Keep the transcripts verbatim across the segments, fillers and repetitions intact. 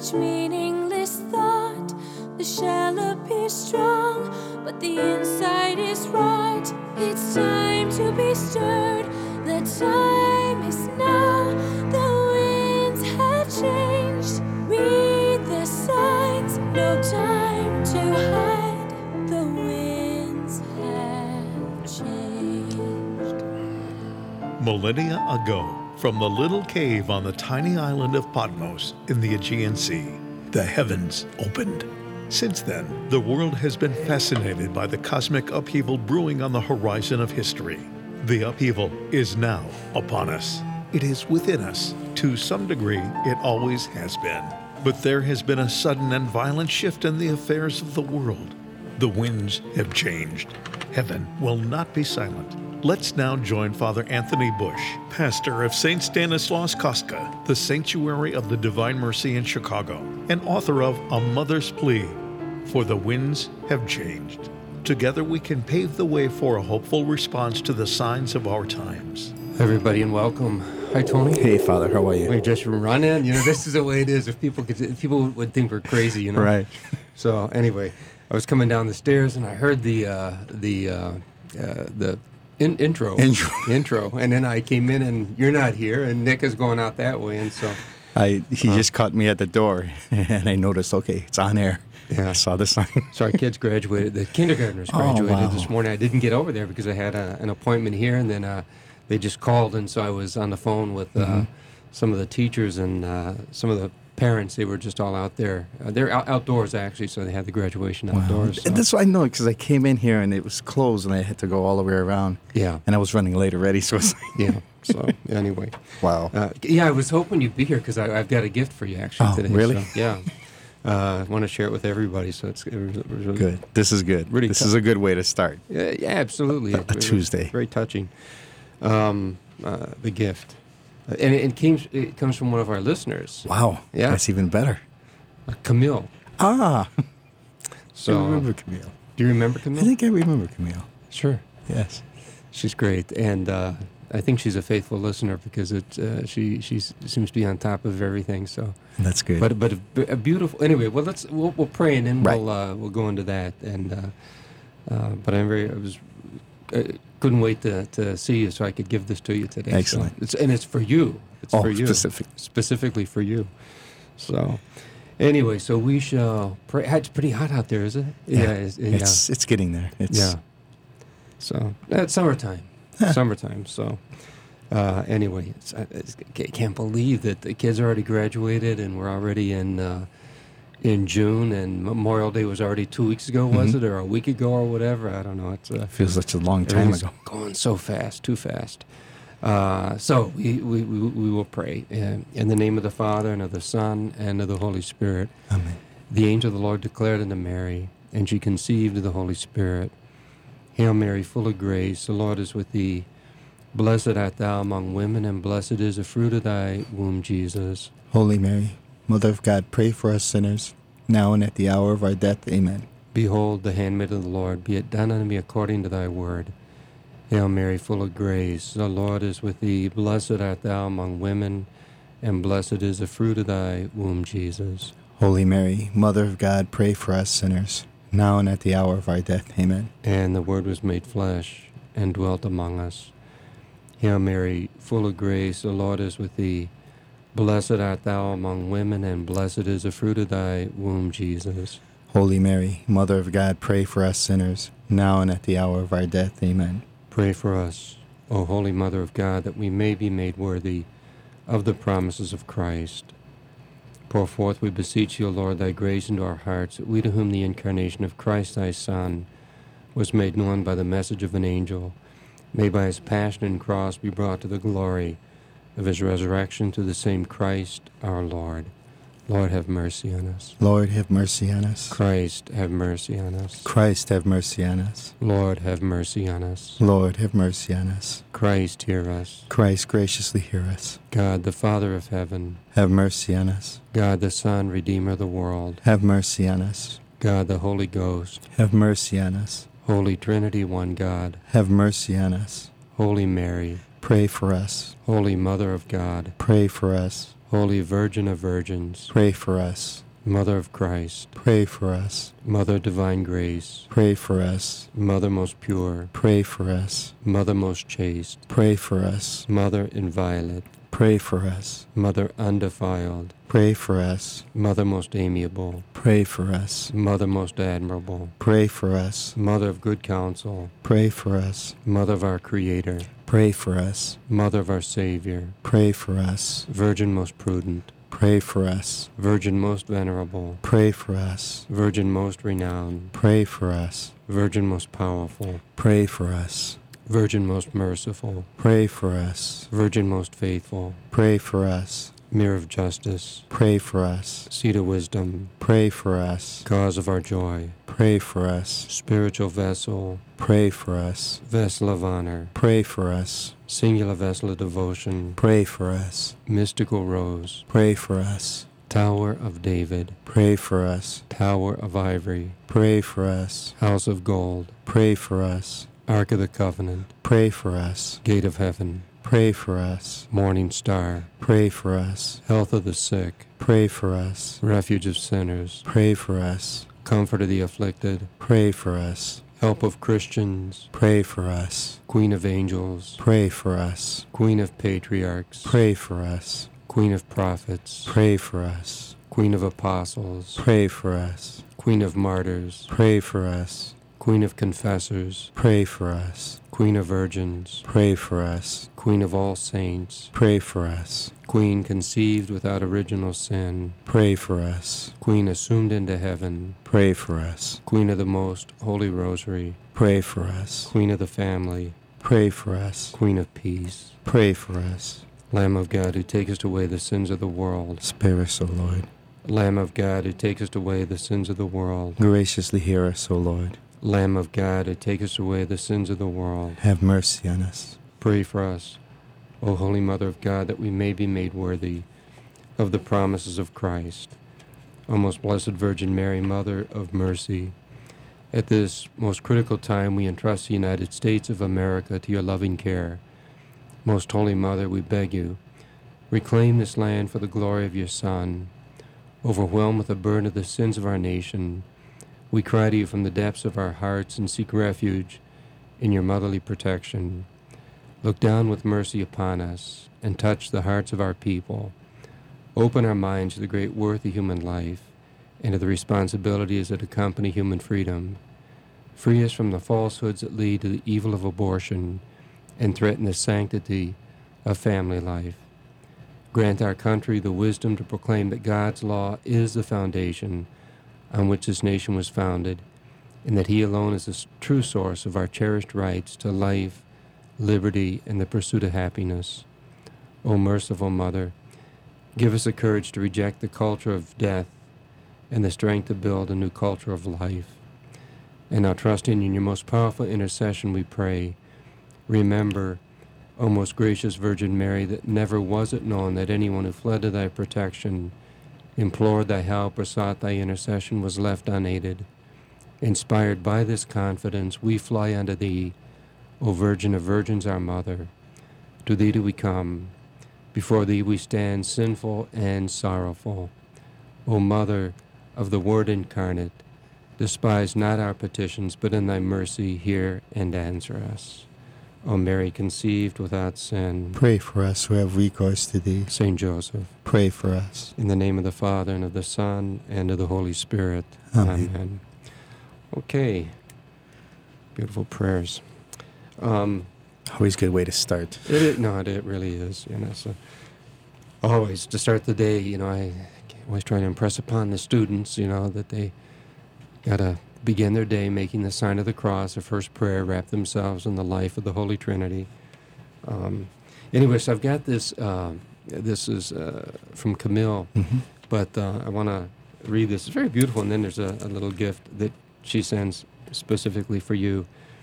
each meaningless thought. The shell appears strong, but the inside is rot. It's time to be stirred. The time is now. The winds have changed. Read the signs. No time to hide. The winds have changed. Millennia ago, from the little cave on the tiny island of Patmos in the Aegean Sea, the heavens opened. Since then, the world has been fascinated by the cosmic upheaval brewing on the horizon of history. The upheaval is now upon us. It is within us. To some degree, it always has been. But there has been a sudden and violent shift in the affairs of the world. The winds have changed. Heaven will not be silent. Let's now join Father Anthony Bush, pastor of Saint Stanislaus Kostka, the Sanctuary of the Divine Mercy in Chicago, and author of A Mother's Plea, For the Winds Have Changed. Together we can pave the way for a hopeful response to the signs of our times. Everybody, and welcome. Hi, Tony. Hey, Father. How are you? We're just running. You know, this is the way it is. If people could, if people would think we're crazy, you know. Right. So anyway, I was coming down the stairs and I heard the uh, the uh, uh, the in, intro Intro. intro, and then I came in and you're not here, and Nick is going out that way, and so I he Uh. just caught me at the door, and I noticed. Okay, it's on air. Yeah. I saw the sign. so our kids graduated. The kindergartners Oh, graduated wow. this morning. I didn't get over there because I had a, an appointment here, and then uh, they just called, and so I was on the phone with uh, Mhm. some of the teachers and uh, some of the parents. They were just all out there. Uh, they're out- outdoors, actually, so they had the graduation outdoors. so- And that's what I know because I came in here and it was closed, and I had to go all the way around, Yeah, and I was running late already. So it's like, yeah. So anyway, wow. uh, yeah, I was hoping you'd be here because I've got a gift for you actually Oh, today. really? So, yeah, uh, I want to share it with everybody. So it's it was, it was really Good. This is good. Really this tough. is a good way to start. Yeah, yeah, absolutely. A- a It was Tuesday. very touching. Um, uh, the gift, uh, and it, it came. It comes from one of our listeners, Wow. Yeah. That's even better. uh, Camille. Ah. So I remember Camille. do you remember I Camille? think I remember Camille. Sure. Yes. She's great, and uh, I think she's a faithful listener because it uh, she she seems to be on top of everything. So, That's good. but but a, a beautiful. Anyway, well let's we'll, we'll pray and then Right. we'll uh, we'll go into that. And uh, uh, but I'm very I was uh, couldn't wait to, to see you so I could give this to you today. So Excellent. it's, and it's for you. It's oh, for you specific. specifically for you. So. Anyway, so we shall pray. It's pretty hot out there, is it? Yeah. it's, It's it's getting there. It's yeah. So it's summertime. summertime. So uh, anyway, it's, I, I can't believe that the kids already graduated and we're already in uh, in June, and Memorial Day was already two weeks ago, was Mhm. it, or a week ago, or whatever? I don't know. It's uh, feels such a long time everything's ago. going so fast, too fast. Uh, so we, we, we, we will pray uh, in the name of the Father and of the Son and of the Holy Spirit. Amen. The angel of the Lord declared unto Mary, and she conceived of the Holy Spirit. Hail Mary, full of grace, the Lord is with thee. Blessed art thou among women, and blessed is the fruit of thy womb, Jesus. Holy Mary, Mother of God, pray for us sinners, now and at the hour of our death. Amen. Behold, the handmaid of the Lord, be it done unto me according to thy word. Hail Mary, full of grace, the Lord is with thee. Blessed art thou among women, and blessed is the fruit of thy womb, Jesus. Holy Mary, Mother of God, pray for us sinners, now and at the hour of our death. Amen. And the Word was made flesh, and dwelt among us. Hail Mary, full of grace, the Lord is with thee. Blessed art thou among women, and blessed is the fruit of thy womb, Jesus. Holy Mary, Mother of God, pray for us sinners, now and at the hour of our death. Amen. Pray for us, O Holy Mother of God, that we may be made worthy of the promises of Christ. Pour forth, we beseech you, O Lord, thy grace into our hearts, that we to whom the incarnation of Christ thy Son was made known by the message of an angel, may by his passion and cross be brought to the glory of his resurrection through the same Christ our Lord. Lord, have mercy on us. Lord, have mercy on us. Christ, have mercy on us. Christ, have mercy on us. Lord, have mercy on us. Lord, have mercy on us. Christ, hear us. Christ, graciously hear us. God, the Father of heaven, Have mercy on us. God, the Son, Redeemer of the world, Have mercy on us. God, the Holy Ghost, Have mercy on us. Holy Trinity, one God, Have mercy on us. Holy Mary, Pray for us. Holy Mother of God, Pray for us. Holy Virgin of Virgins, pray for us. Mother of Christ, Pray for us. Mother of Divine Grace, Pray for us. Mother most pure, Pray for us. Mother most chaste, Pray for us. Mother inviolate, Pray for us. Mother undefiled, Pray for us. Mother most amiable, Pray for us. Mother most admirable, Pray for us. Mother of good counsel, Pray for us. Mother of our Creator, Pray for us. Mother of our Savior, Pray for us. Virgin most prudent, Pray for us. Virgin most venerable, Pray for us. Virgin most renowned, Pray for us. Virgin most powerful, Pray for us. Virgin most merciful, Pray for us. Virgin most faithful, Pray for us. Mirror of justice, Pray for us. Seat of wisdom, Pray for us. cause of our joy, Pray for us. spiritual vessel, Pray for us. vessel of honor, Pray for us. singular vessel of devotion, Pray for us. mystical rose, Pray for us. Tower of David, Pray for us. Tower of ivory, Pray for us. House of gold, Pray for us. Ark of the Covenant, Pray for us. Gate of heaven, Pray for us. Morning star, Pray for us. health of the sick, Pray for us. refuge of sinners, Pray for us. comfort of the afflicted, Pray for us. help of Christians, Pray for us. Queen of angels, Pray for us. Queen of patriarchs, Pray for us. Queen of prophets, Pray for us. Queen of apostles, Pray for us. Queen of martyrs, Pray for us. Queen of confessors, Pray for us. Queen of virgins, Pray for us. Queen of all saints, Pray for us. Queen conceived without original sin, Pray for us. Queen assumed into heaven, Pray for us. Queen of the most holy rosary, Pray for us. Queen of the family, Pray for us. Queen of peace, Pray for us. Lamb of God who takest away the sins of the world, Spare us, O Lord. Lamb of God who takest away the sins of the world, Graciously hear us, O Lord. Lamb of God who takest away the sins of the world, Have mercy on us. pray for us, O Holy Mother of God, that we may be made worthy of the promises of Christ. O most blessed Virgin Mary, Mother of mercy, at this most critical time we entrust the United States of America to your loving care. Most Holy Mother, we beg you, reclaim this land for the glory of your Son. Overwhelmed with the burden of the sins of our nation, we cry to you from the depths of our hearts and seek refuge in your motherly protection. Look down with mercy upon us and touch the hearts of our people. Open our minds to the great worth of human life and to the responsibilities that accompany human freedom. Free us from the falsehoods that lead to the evil of abortion and threaten the sanctity of family life. Grant our country the wisdom to proclaim that God's law is the foundation on which this nation was founded, and that he alone is the true source of our cherished rights to life, liberty, and the pursuit of happiness. O merciful Mother, give us the courage to reject the culture of death and the strength to build a new culture of life. And now, trusting in your most powerful intercession, we pray, remember, O most gracious Virgin Mary, that never was it known that anyone who fled to thy protection, implored thy help, or sought thy intercession was left unaided. Inspired by this confidence, we fly unto thee, O Virgin of Virgins, our Mother. To thee do we come. Before thee we stand sinful and sorrowful. O Mother of the Word incarnate, despise not our petitions, but in thy mercy hear and answer us. O Mary, conceived without sin, Pray for us who have recourse to thee. Saint Joseph, Pray for us. in the name of the Father, and of the Son, and of the Holy Spirit. Amen. Amen. Okay. Beautiful prayers. Um, Always a good way to start. it is, no, it, it really is. You know, so always to start the day, you know, I always try to impress upon the students, you know, that they gotta begin their day making the sign of the cross, their first prayer, wrap themselves in the life of the Holy Trinity. Um, anyway, so I've got this. Uh, this is uh, from Camille, Mm-hmm. but uh, I want to read this. It's very beautiful, and then there's a, a little gift that she sends specifically for you.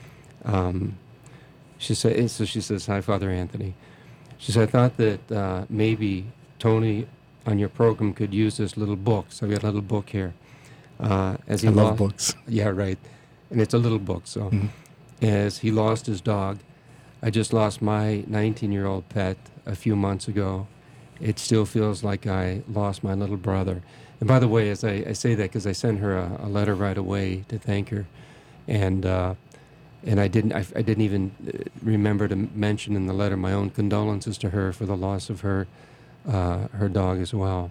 Um, she said, so she says, "Hi, Father Anthony." She said, "I thought that uh, maybe Tony on your program could use this little book." So I've got a little book here. Uh, as he I love lost, books. Yeah, right. And it's a little book. So Mhm. as he lost his dog, I just lost my nineteen-year-old pet a few months ago, it still feels like I lost my little brother. And by the way, as I, I say that because I sent her a, a letter right away to thank her, and uh, and I didn't I, I didn't even remember to mention in the letter my own condolences to her for the loss of her uh, her dog as well.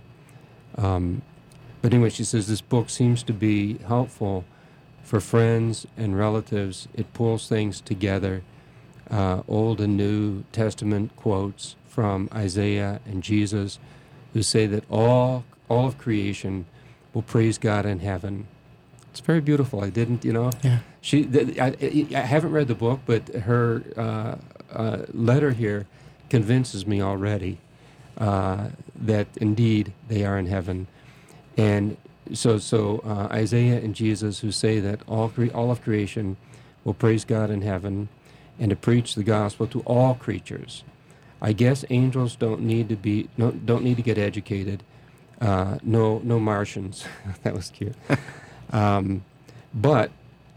Um, but anyway, she says this book seems to be helpful for friends and relatives. It pulls things together, uh, Old and New Testament quotes from Isaiah and Jesus, who say that all all of creation will praise God in heaven. It's very beautiful. I didn't, you know. Yeah. She. Th- I, I haven't read the book, but her uh, uh, letter here convinces me already uh, that indeed they are in heaven, and so so uh, Isaiah and Jesus, who say that all cre- all of creation will praise God in heaven, and to preach the gospel to all creatures. I guess angels don't need to be no, don't need to get educated. Uh, no, no Martians. That was cute. um, but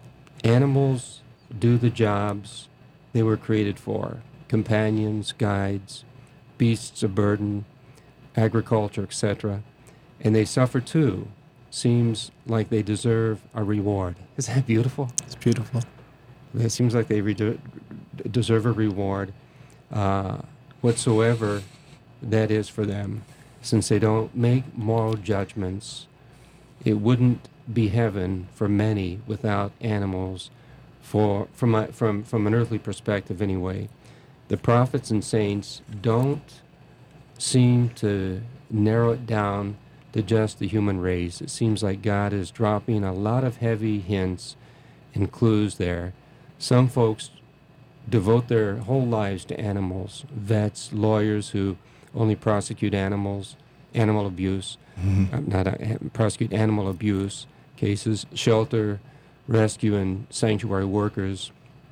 animals do the jobs they were created for: companions, guides, beasts of burden, agriculture, et cetera. And they suffer too. Seems like they deserve a reward. Is that beautiful? It's beautiful. It seems like they re- deserve a reward. Uh, whatsoever that is for them, since they don't make moral judgments. It wouldn't be heaven for many without animals, for from a, from from an earthly perspective anyway. The prophets and saints don't seem to narrow it down to just the human race. It seems like God is dropping a lot of heavy hints and clues there. Some folks devote their whole lives to animals, vets, lawyers who only prosecute animals, animal abuse, mm-hmm. uh, not uh, prosecute animal abuse cases, shelter, rescue, and sanctuary workers.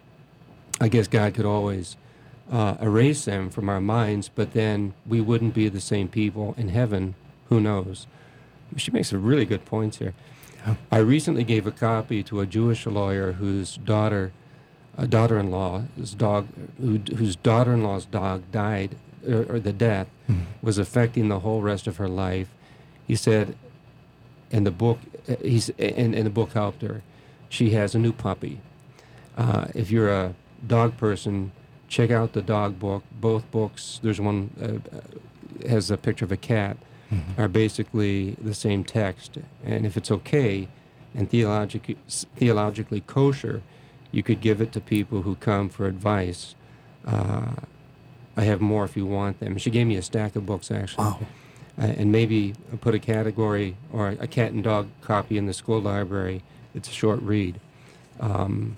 I guess God could always uh, erase them from our minds, but then we wouldn't be the same people in heaven. Who knows? She makes some really good points here. Yeah. I recently gave a copy to a Jewish lawyer whose daughter a daughter-in-law, his dog, who, whose daughter-in-law's dog died, or, or the death mm-hmm. was affecting the whole rest of her life. He said, in the book, he's and, and the book helped her. She has a new puppy. Uh, if you're a dog person, check out the dog book. Both books, there's one uh, has a picture of a cat, mm-hmm. are basically the same text. And if it's okay and theologically theologically kosher, you could give it to people who come for advice. Uh, I have more if you want them. She gave me a stack of books, actually. Wow. Uh, and maybe put a category or a cat and dog copy in the school library. It's a short read. Um,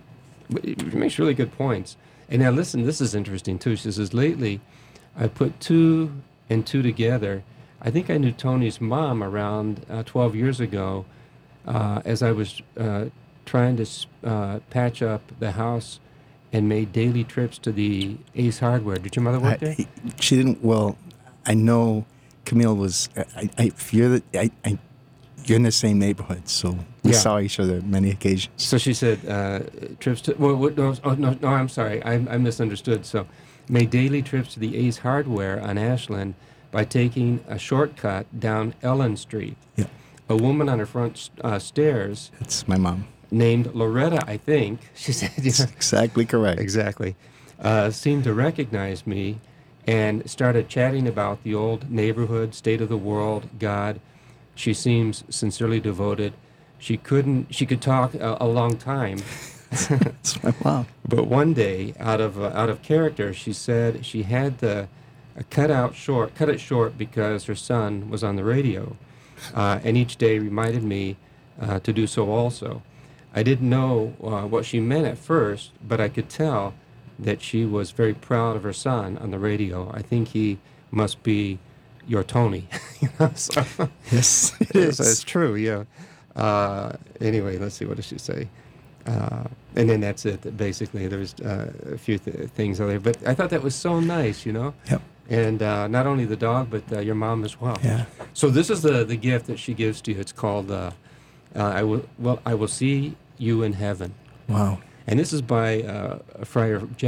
it makes really good points. And now listen, this is interesting too. She says, lately I put two and two together. I think I knew Tony's mom around uh, twelve years ago uh, as I was uh, trying to uh, patch up the house and made daily trips to the Ace Hardware. Did your mother work I, there? She didn't. Well, I know Camille was. I, I, if you're the, I, I, you're in the same neighborhood, so we Yeah. saw each other many occasions. So she said uh, trips to. Well, what, no, oh, no, no, I'm sorry, I, I misunderstood. So, made daily trips to the Ace Hardware on Ashland by taking a shortcut down Ellen Street. Yeah, A woman on her front uh, stairs, that's my mom. named Loretta, I think. She said, That's exactly correct. Exactly. Uh, seemed to recognize me and started chatting about the old neighborhood, state of the world, God. She seems sincerely devoted. She couldn't, she could talk a, a long time. That's my mom. But one day, out of uh, out of character, she said she had to uh, cut out short, cut it short because her son was on the radio, uh, and each day reminded me uh, to do so also. I didn't know uh, what she meant at first, but I could tell that she was very proud of her son on the radio. I think he must be your Tony. You know, so, Yes, it is. so it's true, yeah. Uh, anyway, let's see, what does she say? Uh, and then that's it. Basically, there's uh, a few th- things other. But I thought that was so nice, you know. Yep. And uh, not only the dog, but uh, your mom as well. Yeah. So this is the the gift that she gives to you. It's called uh, uh, "I will well I will see you in heaven." Wow. And this is by uh, Friar Jack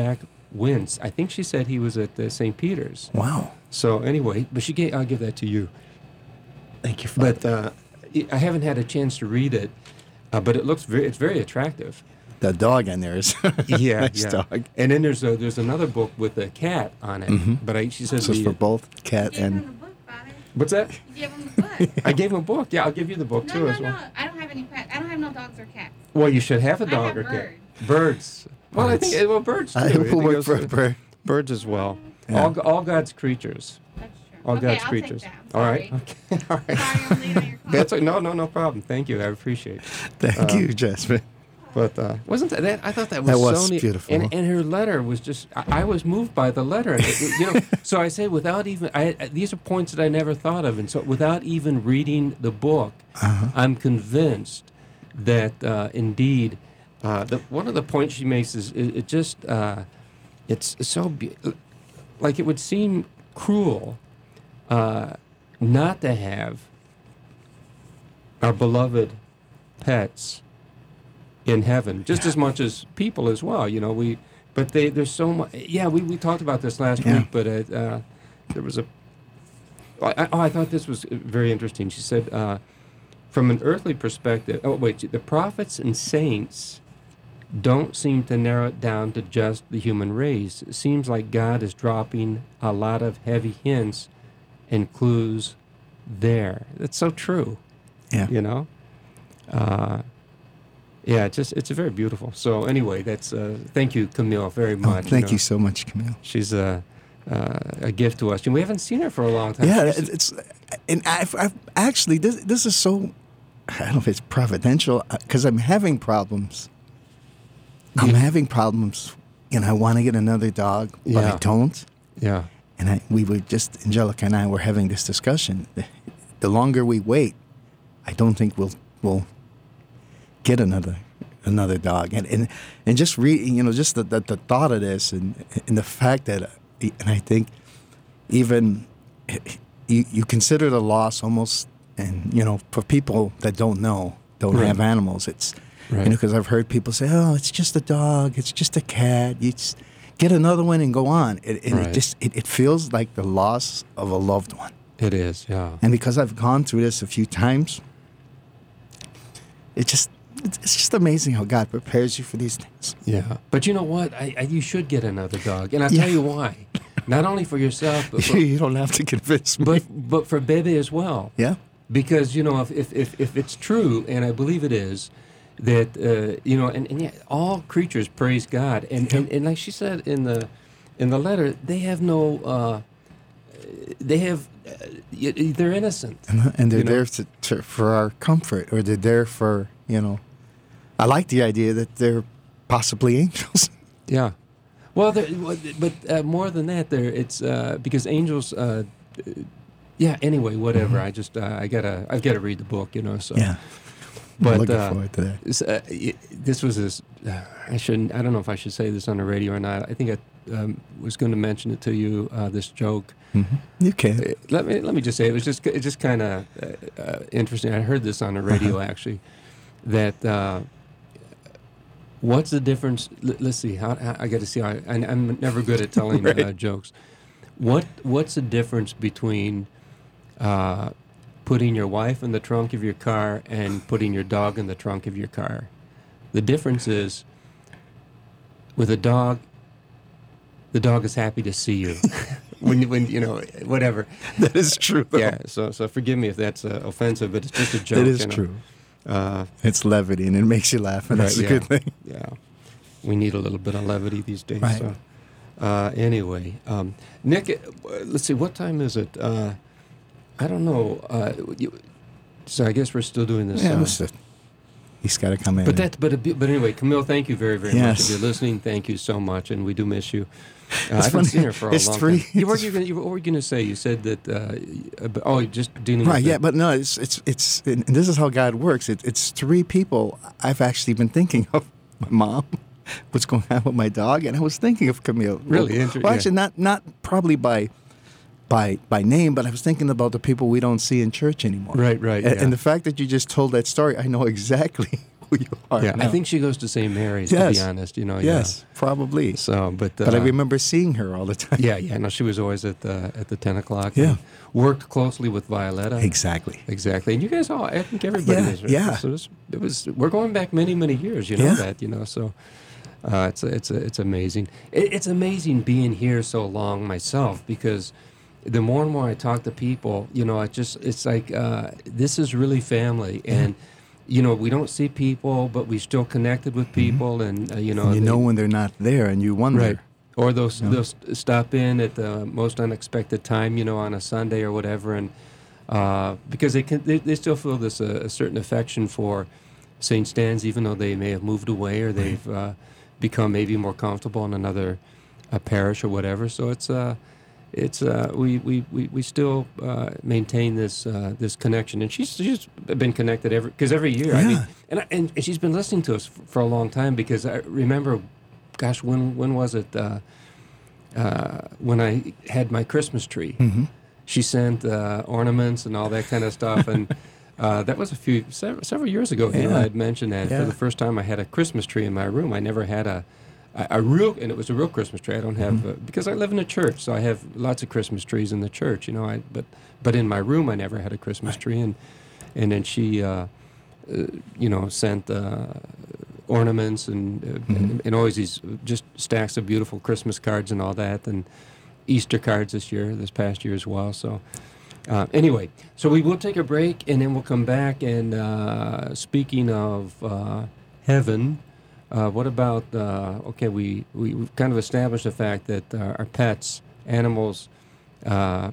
wince. I think she said he was at uh, Saint Peter's. Wow. So anyway, but she gave, I'll give that to you. Thank you, Father. But uh, I haven't had a chance to read it, uh, but it looks very, it's very attractive. The dog in there is Yeah, nice yeah. dog. And then there's a, there's another book with a cat on it. Mhm. But I, she says This is the- for both cat You gave him and. the book, Father. what's that? You gave him the book. I gave him a book. Yeah, I'll give you the book No, too no, as well. no. I don't have any pets. I don't have no dogs or cats. Well, you should have a I dog have or cat. birds. Birds. Well, I Birds. think well birds too. I I think will work those for are- a bird. Birds as well. Yeah. All all God's creatures. That's true. All okay, God's I'll creatures. Take that. I'm All right. sorry. Okay. All right. Sorry, I'm late on your call. That's no, no, no problem. Thank you. I appreciate it. Thank Uh, you, Jasmine. But uh, wasn't that, that? I thought that was, That was so neat. beautiful. And, and her letter was just. I, I was moved by the letter. And it- you know, so I say without even. I, I- these are points that I never thought of, and so without even reading the book, Uh-huh. I'm convinced that uh, indeed, uh, the, one of the points she makes is it, it just. Uh, it's so be- like it would seem cruel uh, not to have our beloved pets in heaven, just as much as people as well. You know, we, but they, there's so much. Yeah, we, we talked about this last Yeah. week, but it, uh, there was a. I, I- oh, I thought this was very interesting. She said, uh, from an earthly perspective. Oh, wait, the prophets and saints don't seem to narrow it down to just the human race. It seems like God is dropping a lot of heavy hints and clues there. That's so true. Yeah. You know. Uh, yeah, it's just it's very beautiful. So anyway, that's uh, thank you, Camille, very Oh, much. thank know. you so much, Camille. She's a uh, a gift to us, and we haven't seen her for a long time. Yeah, She's- it's, it's and I've, I've actually this this is so I don't know if it's providential because I'm having problems. I'm Yeah. having problems, and I want to get another dog, but Yeah. I don't. yeah, And I, we were just Angelica and I were having this discussion. The longer we wait, I don't think we'll we'll get another another dog. And and, and just re, you know just the, the, the thought of this and and the fact that uh, and I think even you you consider the loss almost, and you know for people that don't know don't Right. have animals, it's right. you know because I've heard people say, oh, it's just a dog, it's just a cat, you just get another one and go on. It, and Right. it just it, it feels like the loss of a loved one. It is. Yeah. And because I've gone through this a few times, it just it's it's just amazing how God prepares you for these things. Yeah, but you know what? I, I you should get another dog, and I'll Yeah. tell you why. Not only for yourself, but for, you don't have to convince me. but, but for Bebe as well. yeah, Because you know, if if, if, if it's true, and I believe it is, that uh, you know, and, and yeah, all creatures praise God, and, and and like she said in the in the letter, they have no. Uh, they have. Uh, y- they're innocent. and, and they're You know? there to, to, for our comfort, or they're there for you know. I like the idea that they're possibly angels. Yeah. Well, there- well, but uh, more than that, there it's uh, because angels. Uh, uh, yeah. Anyway, whatever. I just uh, I gotta I've got to read the book, you know. So. yeah, But I'm looking uh, forward to that. s- uh, y- this was this. Uh, I shouldn't. I don't know if I should say this on the radio or not. I think I um, was going to mention it to you. Uh, this joke. Mhm. You can. Uh, Let me let me just say it was just it's just kind of uh, uh, interesting. I heard this on the radio actually. That. Uh, What's the difference? L- let's see. How, how I got to see. How I, and I'm never good at telling uh, Right. jokes. What What's the difference between uh, putting your wife in the trunk of your car and putting your dog in the trunk of your car? The difference is, with a dog, the dog is happy to see you. when when you know whatever. That is true. Though. Yeah. So so forgive me if that's uh, offensive, but it's just a joke. it is you know. true. Uh, It's levity and it makes you laugh, and Right, that's a yeah. good thing. Yeah, we need a little bit of levity these days. Right. So, uh, anyway, um, Nick, uh, let's see, what time is it? Uh, I don't know. Uh, you, so I guess we're still doing this. Yeah, uh, listen, he's got to come in. but and- that, but a bit- but anyway, Camille, thank you very very much. Yes. If you're listening, thank you so much, and we do miss you. Uh, I It's haven't funny. seen her for a It's long three- time. You were it's- you gonna, you were, what were you going to say? You said that. Uh, y- uh, oh, just dealing Right, with yeah, the- but no, it's it's it's, and this is how God works. It, it's three people I've actually been thinking of. My mom, what's going on with my dog, and I was thinking of Camille. Really? Well, Inter- well yeah. actually, not not probably by by by name, but I was thinking about the people we don't see in church anymore. Right, right, And, yeah. and the fact that you just told that story, I know exactly who you are. Yeah, now. I think she goes to Saint Mary's, Yes. to be honest. You know, Yes, probably. yeah. So, but uh, But I remember seeing her all the time. Yeah, yeah. No, she was always at the at the ten o'clock. Yeah. and worked closely with Violetta. Exactly. Exactly. And you guys all, I think everybody Yeah, is. Right? yeah. So this, it was. We're going back many, many years. You know Yeah. that. You know. So uh, it's it's it's amazing. It, it's amazing being here so long myself, because the more and more I talk to people, you know, I just it's like uh, this is really family, and you know, we don't see people, but we still connected with people, and uh, you know, And you they- know when they're not there, and you wonder. Right. Or they'll, No. they'll st- stop in at the most unexpected time, you know, on a Sunday or whatever, and uh, because they can, they, they still feel this uh, a certain affection for Saint Stan's, even though they may have moved away or they've uh, become maybe more comfortable in another uh, parish or whatever. So it's uh, it's uh, we, we, we, we still uh, maintain this uh, this connection, and she's she's been connected every because every year. I mean, Yeah. and, I, and and she's been listening to us f- for a long time, because I remember. Gosh, when when was it? Uh, uh, when I had my Christmas tree, Mm-hmm. she sent uh, ornaments and all that kind of stuff, and uh, that was a few several, several years ago. You know, Yeah. I had mentioned that Yeah. for the first time I had a Christmas tree in my room. I never had a a, a real, and it was a real Christmas tree. I don't have Mm-hmm. uh, because I live in a church, so I have lots of Christmas trees in the church. You know, I but but in my room I never had a Christmas tree, and and then she, uh, uh, you know, sent. Uh, ornaments and, uh, Mm-hmm. and and always these just stacks of beautiful Christmas cards and all that, and Easter cards this year, this past year as well. So uh, anyway, so we will take a break, and then we'll come back. And uh, speaking of uh, heaven, uh, what about uh, okay? We, we we've kind of established the fact that uh, our pets, animals. Uh,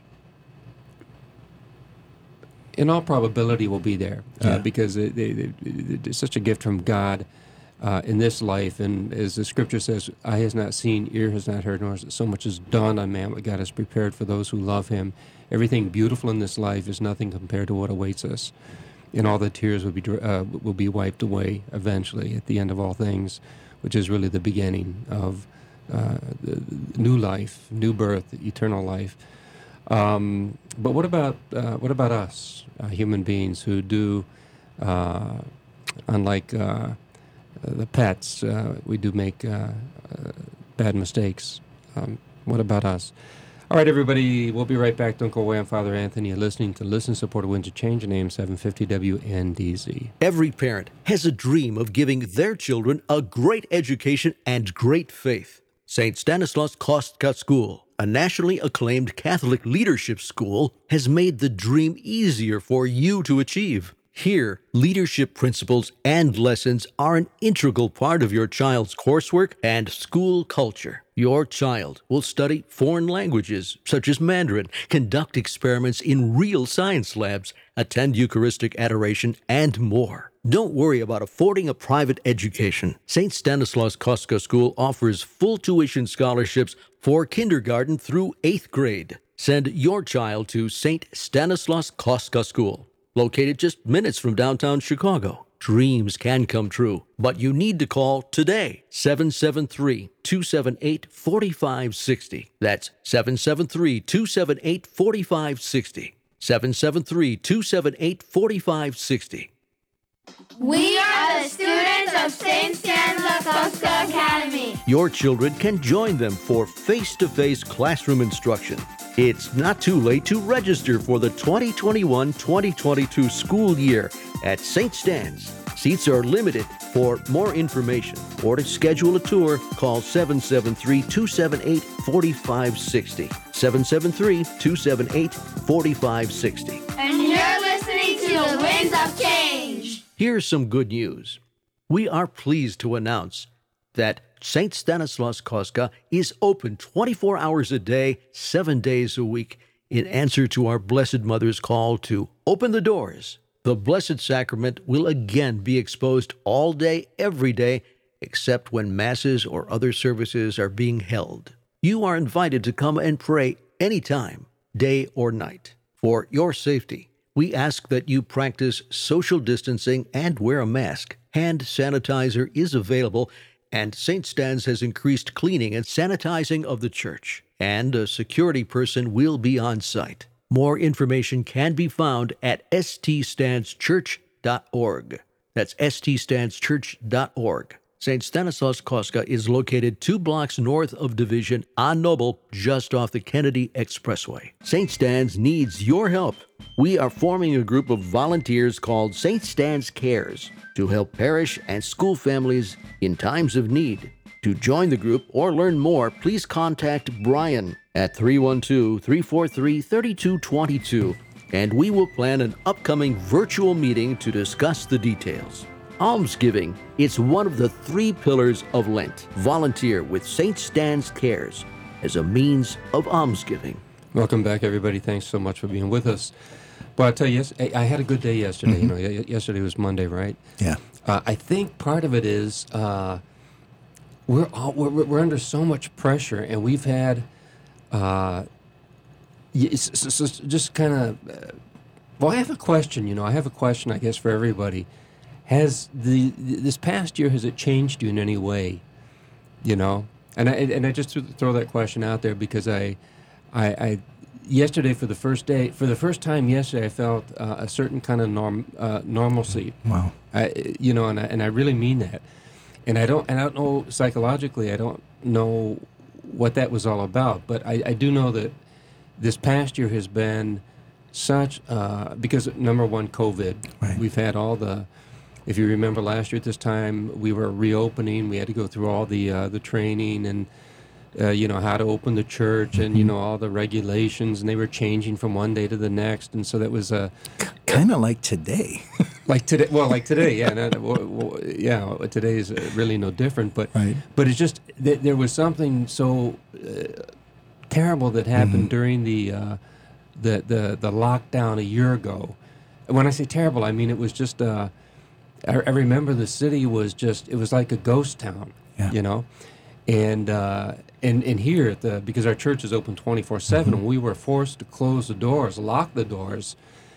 in all probability, will be there uh, Yeah. because they, they, they, it's such a gift from God uh, in this life. And as the scripture says, eye has not seen, ear has not heard, nor is it so much as dawned on man what God has prepared for those who love him. Everything beautiful in this life is nothing compared to what awaits us. And all the tears will be dr- uh, will be wiped away eventually at the end of all things, which is really the beginning of uh, the, the new life, new birth, eternal life. Um, but what about uh, what about us, uh, human beings who do, uh, unlike uh, the pets, uh, we do make uh, uh, bad mistakes. Um, what about us? All right, everybody, we'll be right back. Don't go away. I'm Father Anthony. You're listening to Listen, Support, Winds of Change on A M seven fifty W N D Z. Every parent has a dream of giving their children a great education and great faith. Saint Stanislaus Kostka School, a nationally acclaimed Catholic leadership school, has made the dream easier for you to achieve. Here, leadership principles and lessons are an integral part of your child's coursework and school culture. Your child will study foreign languages, such as Mandarin, conduct experiments in real science labs, attend Eucharistic adoration, and more. Don't worry about affording a private education. Saint Stanislaus Kostka School offers full tuition scholarships for kindergarten through eighth grade. Send your child to Saint Stanislaus Kostka School, located just minutes from downtown Chicago. Dreams can come true, but you need to call today, seven seven three, two seven eight, four five six zero. That's seven seven three, two seven eight, four five six zero. seven seven three, two seven eight, four five six zero. We are the students of Saint Stanislaus Kostka Academy. Your children can join them for face-to-face classroom instruction. It's not too late to register for the twenty twenty-one twenty twenty-two school year at Saint Stan's. Seats are limited. For more information or to schedule a tour, call seven seven three, two seven eight, four five six zero. seven seven three, two seven eight, four five six zero. And you're listening to the Winds of Change. Here's some good news. We are pleased to announce that Saint Stanislaus Kostka is open twenty-four hours a day, seven days a week, in answer to our Blessed Mother's call to open the doors. The Blessed Sacrament will again be exposed all day, every day, except when masses or other services are being held. You are invited to come and pray anytime, day or night. For your safety, we ask that you practice social distancing and wear a mask. Hand sanitizer is available, and Saint Stan's has increased cleaning and sanitizing of the church, and a security person will be on site. More information can be found at s t stans church dot org. That's s t stans church dot org. Saint Stanislaus Kostka is located two blocks north of Division on Noble, just off the Kennedy Expressway. Saint Stan's needs your help. We are forming a group of volunteers called Saint Stan's Cares to help parish and school families in times of need. To join the group or learn more, please contact Brian at three one two, three four three, three two two two, and we will plan an upcoming virtual meeting to discuss the details. Almsgiving, it's one of the three pillars of Lent. Volunteer with Saint Stan's Cares as a means of almsgiving. Welcome back, everybody. Thanks so much for being with us. But I'll tell you, yes, I I had a good day yesterday. Mm-hmm. You know, y- yesterday was Monday, right? Yeah. Uh, I think part of it is uh, we're, all, we're we're under so much pressure, and we've had uh, y- s- s- s- just kind of. Uh, well, I have a question. You know, I have a question, I guess, for everybody. Has the this past year, has it changed you in any way? You know, and I and I just throw that question out there because I, I, I yesterday for the first day, for the first time yesterday, I felt uh, a certain kind of norm uh, normalcy. Wow. I, you know, and I, and I really mean that. And I don't and I don't know psychologically, I don't know what that was all about, but I, I do know that this past year has been such uh, because number one, COVID. Right. We've had all the. If you remember last year at this time, we were reopening. We had to go through all the uh, the training and uh, you know how to open the church and you know all the regulations, and they were changing from one day to the next, and so that was a Kind of like today. like today. Well, like today, yeah, no, well, well, yeah. Today is really no different, but Right. but it's just th- there was something so uh, terrible that happened Mm-hmm. during the uh, the the the lockdown a year ago. And when I say terrible, I mean it was just. Uh, I, I remember the city was just, it was like a ghost town, Yeah. you know? And, uh, and, and here, at the because our church is open twenty-four seven, Mm-hmm. and we were forced to close the doors, lock the doors.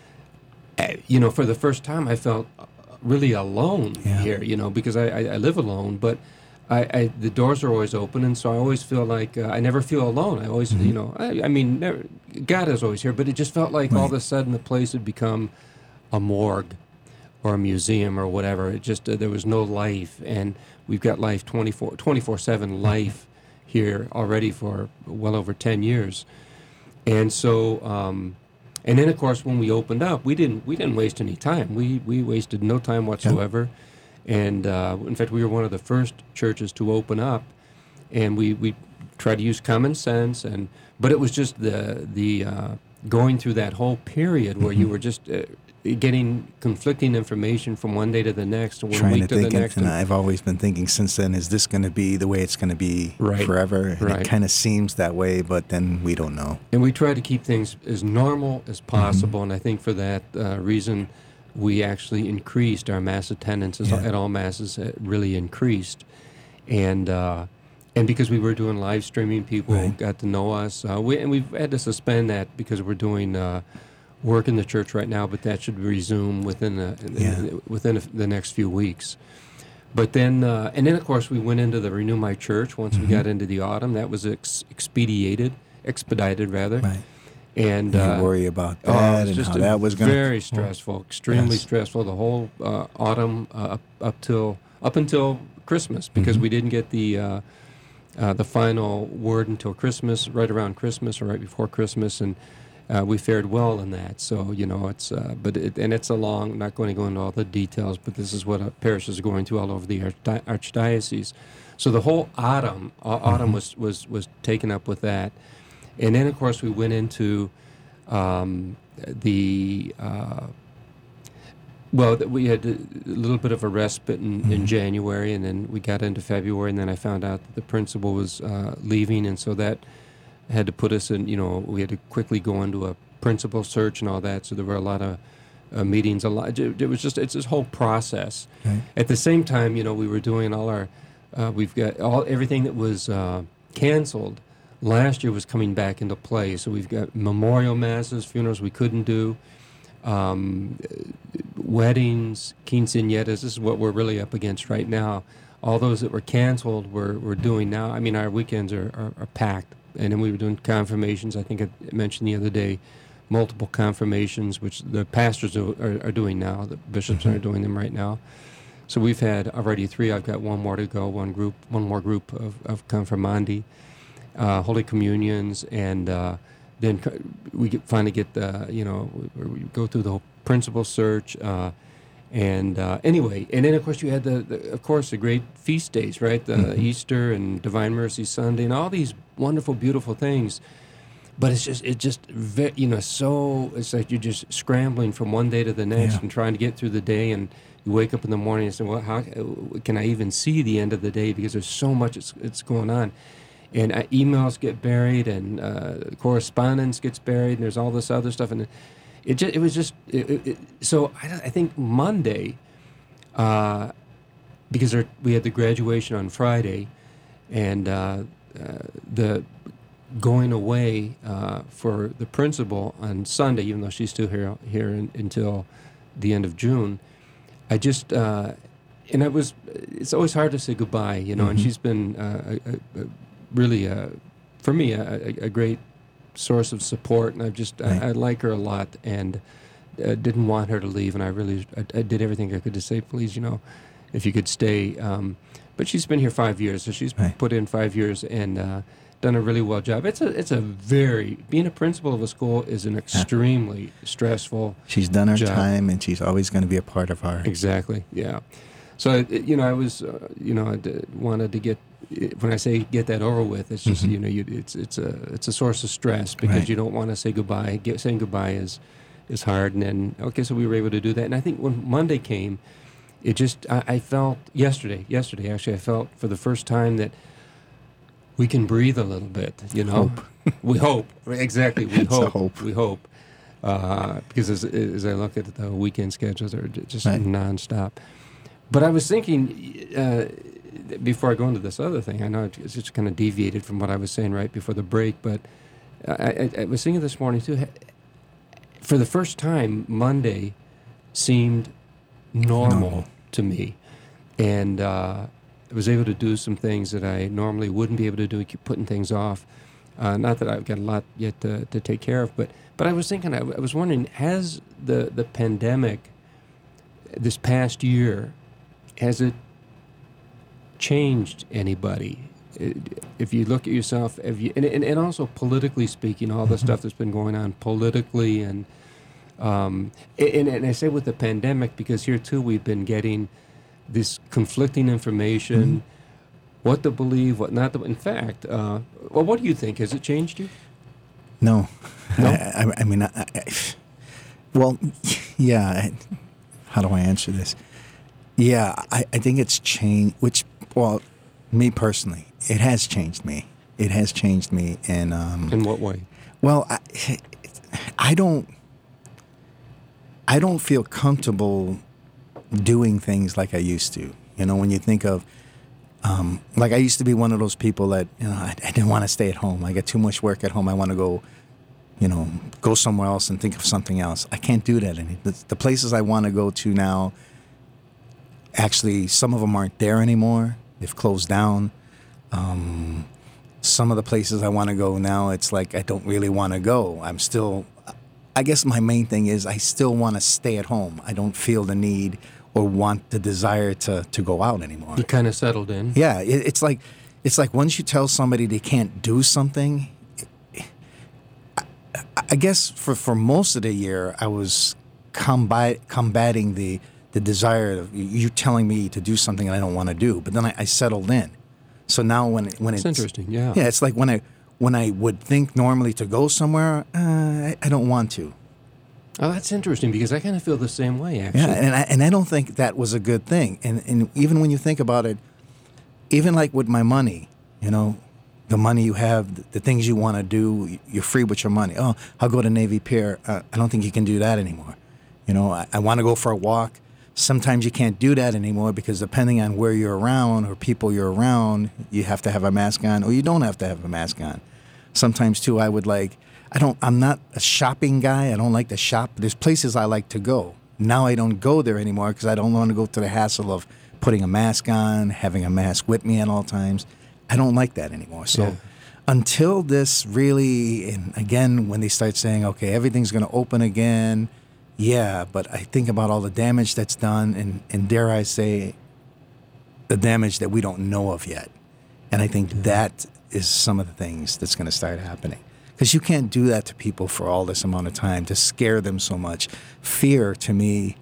Uh, you know, for the first time, I felt really alone Yeah. here, you know, because I, I, I live alone, but I, I, the doors are always open, and so I always feel like uh, I never feel alone. I always, Mm-hmm. you know, I, I mean, never, God is always here, but it just felt like all of Right. a sudden the place had become a morgue or a museum or whatever. It just, uh, there was no life, and we've got life twenty-four seven life here already for well over ten years. And so, um, and then of course when we opened up, we didn't, we didn't waste any time. We, we wasted no time whatsoever. And uh, in fact, we were one of the first churches to open up, and we, we tried to use common sense, and, but it was just the, the, uh, going through that whole period where you were just, uh, getting conflicting information from one day to the next, and one Trying week to to the think, next. and I've always been thinking since then, is this going to be the way it's going to be Right. forever? And Right. it kind of seems that way, but then we don't know. And we try to keep things as normal as Mm-hmm. possible, and I think for that uh, reason, we actually increased our mass attendances Yeah. at all masses. It really increased, and uh, and because we were doing live streaming, people Right. got to know us. Uh, we and we've had to suspend that because we're doing uh, work in the church right now, but that should resume within the Yeah. within a, the next few weeks. But then, uh, and then of course, we went into the Renew My Church once Mm-hmm. we got into the autumn. That was ex- expedited, expedited rather. Right. And You uh, worry about oh, that it was and just how a that was going to. very stressful, extremely Yes. stressful. The whole uh, autumn uh, up, up till up until Christmas, because Mm-hmm. we didn't get the uh, uh, the final word until Christmas, right around Christmas or right before Christmas, and uh, we fared well in that. So you know, it's uh, but it, and it's a long. I'm not going to go into all the details, but this is what uh, parishes are going through all over the archdi- archdiocese. So the whole autumn, uh, autumn was, was was taken up with that, and then of course we went into um, the. Uh, Well, th- we had a little bit of a respite in, in January, and then we got into February, and then I found out that the principal was uh, leaving, and so that had to put us in, you know, we had to quickly go into a principal search and all that, so there were a lot of uh, meetings, a lot, it, it was just, it's this whole process. Right. At the same time, you know, we were doing all our, uh, we've got all, everything that was uh, canceled last year was coming back into play, so we've got memorial masses, funerals we couldn't do, um, weddings, quinceañeras. This is what we're really up against right now. All those that were canceled, we're, we're doing now. I mean, our weekends are, are, are packed. And then we were doing confirmations. I think I mentioned the other day, multiple confirmations, which the pastors are, are, are doing now. The bishops Mm-hmm. are doing them right now. So we've had already three. I've got one more to go. One group, one more group of of confirmandi, uh, Holy Communions, and uh, then co- we get, finally get the you know we, we go through the whole principal search. Uh, And uh, anyway, and then of course you had the, the of course the great feast days, right? The Mm-hmm. Easter and Divine Mercy Sunday, and all these wonderful, beautiful things. But it's just, it's just, ve- you know, so it's like you're just scrambling from one day to the next Yeah. and trying to get through the day. And you wake up in the morning and say, well, how can I even see the end of the day, because there's so much it's, it's going on. And uh, emails get buried, and uh, correspondence gets buried, and there's all this other stuff, and. It just, it was just it, it, it, so I, I think Monday, uh, because there, we had the graduation on Friday, and uh, uh, the going away uh, for the principal on Sunday, even though she's still here here in, until the end of June. I just uh, and it was it's always hard to say goodbye, you know. Mm-hmm. And she's been uh, a, a, really a, for me a, a, a great source of support, and I just Right. I, I like her a lot, and uh, didn't want her to leave, and I really I, I did everything I could to say, please, you know, if you could stay. Um, but she's been here five years, so she's Right. put in five years and uh, done a really well job. It's a it's a very being a principal of a school is an extremely stressful. She's done her job. time, and she's always going to be a part of our. Exactly. Yeah. So it, you know, I was uh, you know I d- wanted to get. When I say get that over with, it's just Mhm. you know you, it's it's a it's a source of stress, because Right. you don't want to say goodbye. Get, saying goodbye is is hard, and then okay, so we were able to do that. And I think when Monday came, it just I, I felt yesterday yesterday actually I felt for the first time that we can breathe a little bit. You know, Hope. we hope exactly. We It's a hope, hope. we hope uh, because as as I look at the weekend schedules, they're j- just Right. nonstop. But I was thinking. Uh, Before I go into this other thing, I know it's just kind of deviated from what I was saying right before the break, but I, I, I was thinking this morning too. For the first time, Monday seemed normal, Normal. to me, and uh, I was able to do some things that I normally wouldn't be able to do. I keep putting things off. Uh, not that I've got a lot yet to, to take care of, but but I was thinking, I, I was wondering, has the the pandemic this past year, has it changed anybody? If you look at yourself, if you, and, and, and also politically speaking, all the Mm-hmm. stuff that's been going on politically, and um, and, and I say with the pandemic, because here too we've been getting this conflicting information, Mm-hmm. what to believe, what not to. In fact, uh, well, what do you think? Has it changed you? No, No? I, I, I mean, I, I, well, yeah. I, how do I answer this? Yeah, I, I think it's changed. Which, well, me personally, it has changed me. It has changed me, and um, In what way? well, I, I don't, I don't feel comfortable doing things like I used to. You know, when you think of, um, like I used to be one of those people that, you know, I, I didn't want to stay at home. I got too much work at home. I want to go, you know, go somewhere else and think of something else. I can't do that anymore. The, the places I want to go to now, actually, some of them aren't there anymore. They've closed down. Um, some of the places I want to go now, it's like I don't really want to go. I'm still, I guess my main thing is I still want to stay at home. I don't feel the need or want the desire to, to go out anymore. You kind of settled in. Yeah, it, it's like it's like once you tell somebody they can't do something, I, I guess for, for most of the year I was combat, combating the the desire of you telling me to do something that I don't want to do. But then I, I settled in. So now when when It's it's interesting, yeah. yeah, it's like when I when I would think normally to go somewhere, uh, I, I don't want to. Oh, that's interesting, because I kind of feel the same way, actually. Yeah, and I, and I don't think that was a good thing. And and even when you think about it, even like with my money, you know, the money you have, the, the things you want to do, you're free with your money. Oh, I'll go to Navy Pier. Uh, I don't think you can do that anymore. You know, I, I want to go for a walk. Sometimes you can't do that anymore because depending on where you're around or people you're around, you have to have a mask on or you don't have to have a mask on. Sometimes too, I would like, I don't, I'm not a shopping guy. I don't like to shop. There's places I like to go. Now I don't go there anymore because I don't want to go through the hassle of putting a mask on, having a mask with me at all times. I don't like that anymore. So Yeah. until this really, and again, when they start saying, okay, everything's going to open again, yeah, but I think about all the damage that's done, and, and dare I say, the damage that we don't know of yet. And I think that is some of the things that's going to start happening. Because you can't do that to people for all this amount of time, to scare them so much. Fear, to me,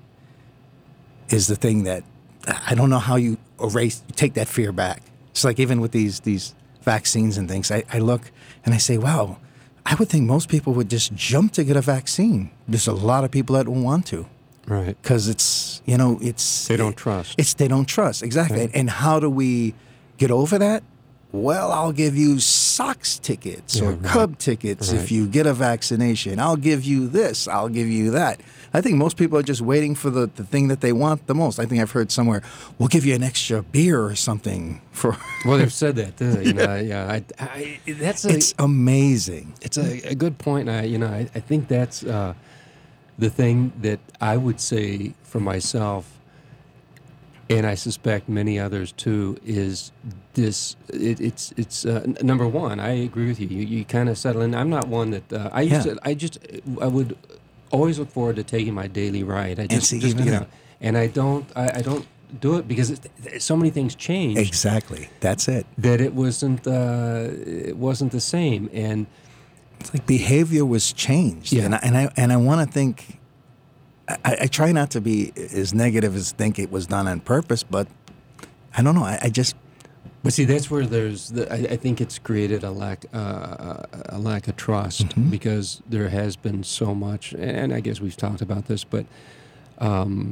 is the thing that, I don't know how you erase, take that fear back. It's like even with these these vaccines and things, I, I look and I say, wow, I would think most people would just jump to get a vaccine. There's a lot of people that don't want to. Right. Because it's, you know, it's... They don't trust. It's they don't trust, exactly. Right. And how do we get over that? Well, I'll give you Sox tickets Yeah, or right. Cub tickets Right. if you get a vaccination. I'll give you this. I'll give you that. I think most people are just waiting for the, the thing that they want the most. I think I've heard somewhere, we'll give you an extra beer or something for... Well, they've said that, too. You know, yeah, I, I, that's a, It's amazing. It's a, a good point. I, you know, I, I think that's uh, the thing that I would say for myself, and I suspect many others too, is this. It, it's it's uh, n- number one. I agree with you. You, you kind of settle in. I'm not one that uh, I used Yeah. to. I just I would always look forward to taking my daily ride. I just, see, just even you that- know, and I don't I, I don't do it because it's, so many things change Exactly. That's it. that it wasn't uh, it wasn't the same. And It's like behavior was changed. Yeah. And I, and I, and I want to think... I, I try not to be as negative as think it was done on purpose, but I don't know. I, I just... But see, that's where there's, the, I, I think it's created a lack, uh, a lack of trust Mm-hmm. because there has been so much, and I guess we've talked about this, but, um,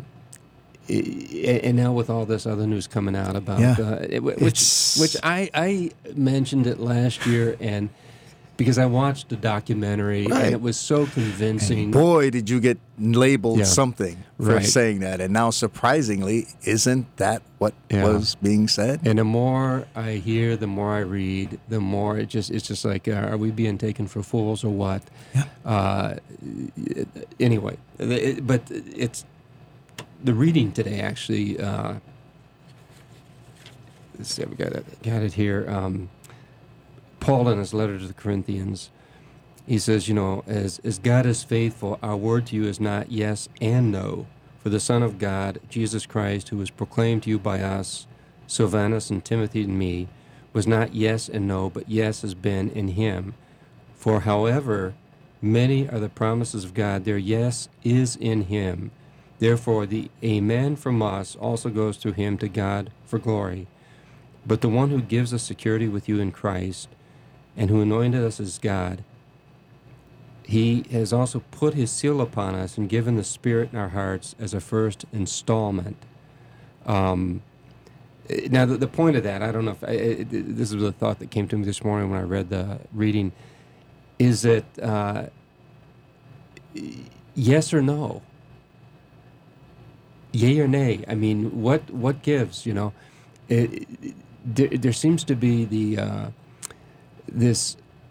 i- and now with all this other news coming out about, Yeah. uh, it- which, It's- which I, I mentioned it last year, and because I watched the documentary, Right. and it was so convincing. Boy, did you get labeled Yeah. something for Right. saying that. And now, surprisingly, isn't that what Yeah. was being said? And the more I hear, the more I read, the more it just it's just like, uh, are we being taken for fools or what? Yeah. Uh, anyway, it, but it's the reading today actually. Uh, let's see, we got it, got it here. Um, Paul in his letter to the Corinthians, he says, you know, as as God is faithful, our word to you is not yes and no. For the Son of God, Jesus Christ, who was proclaimed to you by us, Silvanus and Timothy and me, was not yes and no, but yes has been in him. For however many are the promises of God, their yes is in him. Therefore the amen from us also goes through him to God for glory. But the one who gives us security with you in Christ, and who anointed us as God, he has also put his seal upon us and given the Spirit in our hearts as a first installment. Um, now, the, the point of that, I don't know if I, it, this is a thought that came to me this morning when I read the reading, is that uh, yes or no, yay or nay. I mean, what what gives? You know, it, it, there, there seems to be the uh, this.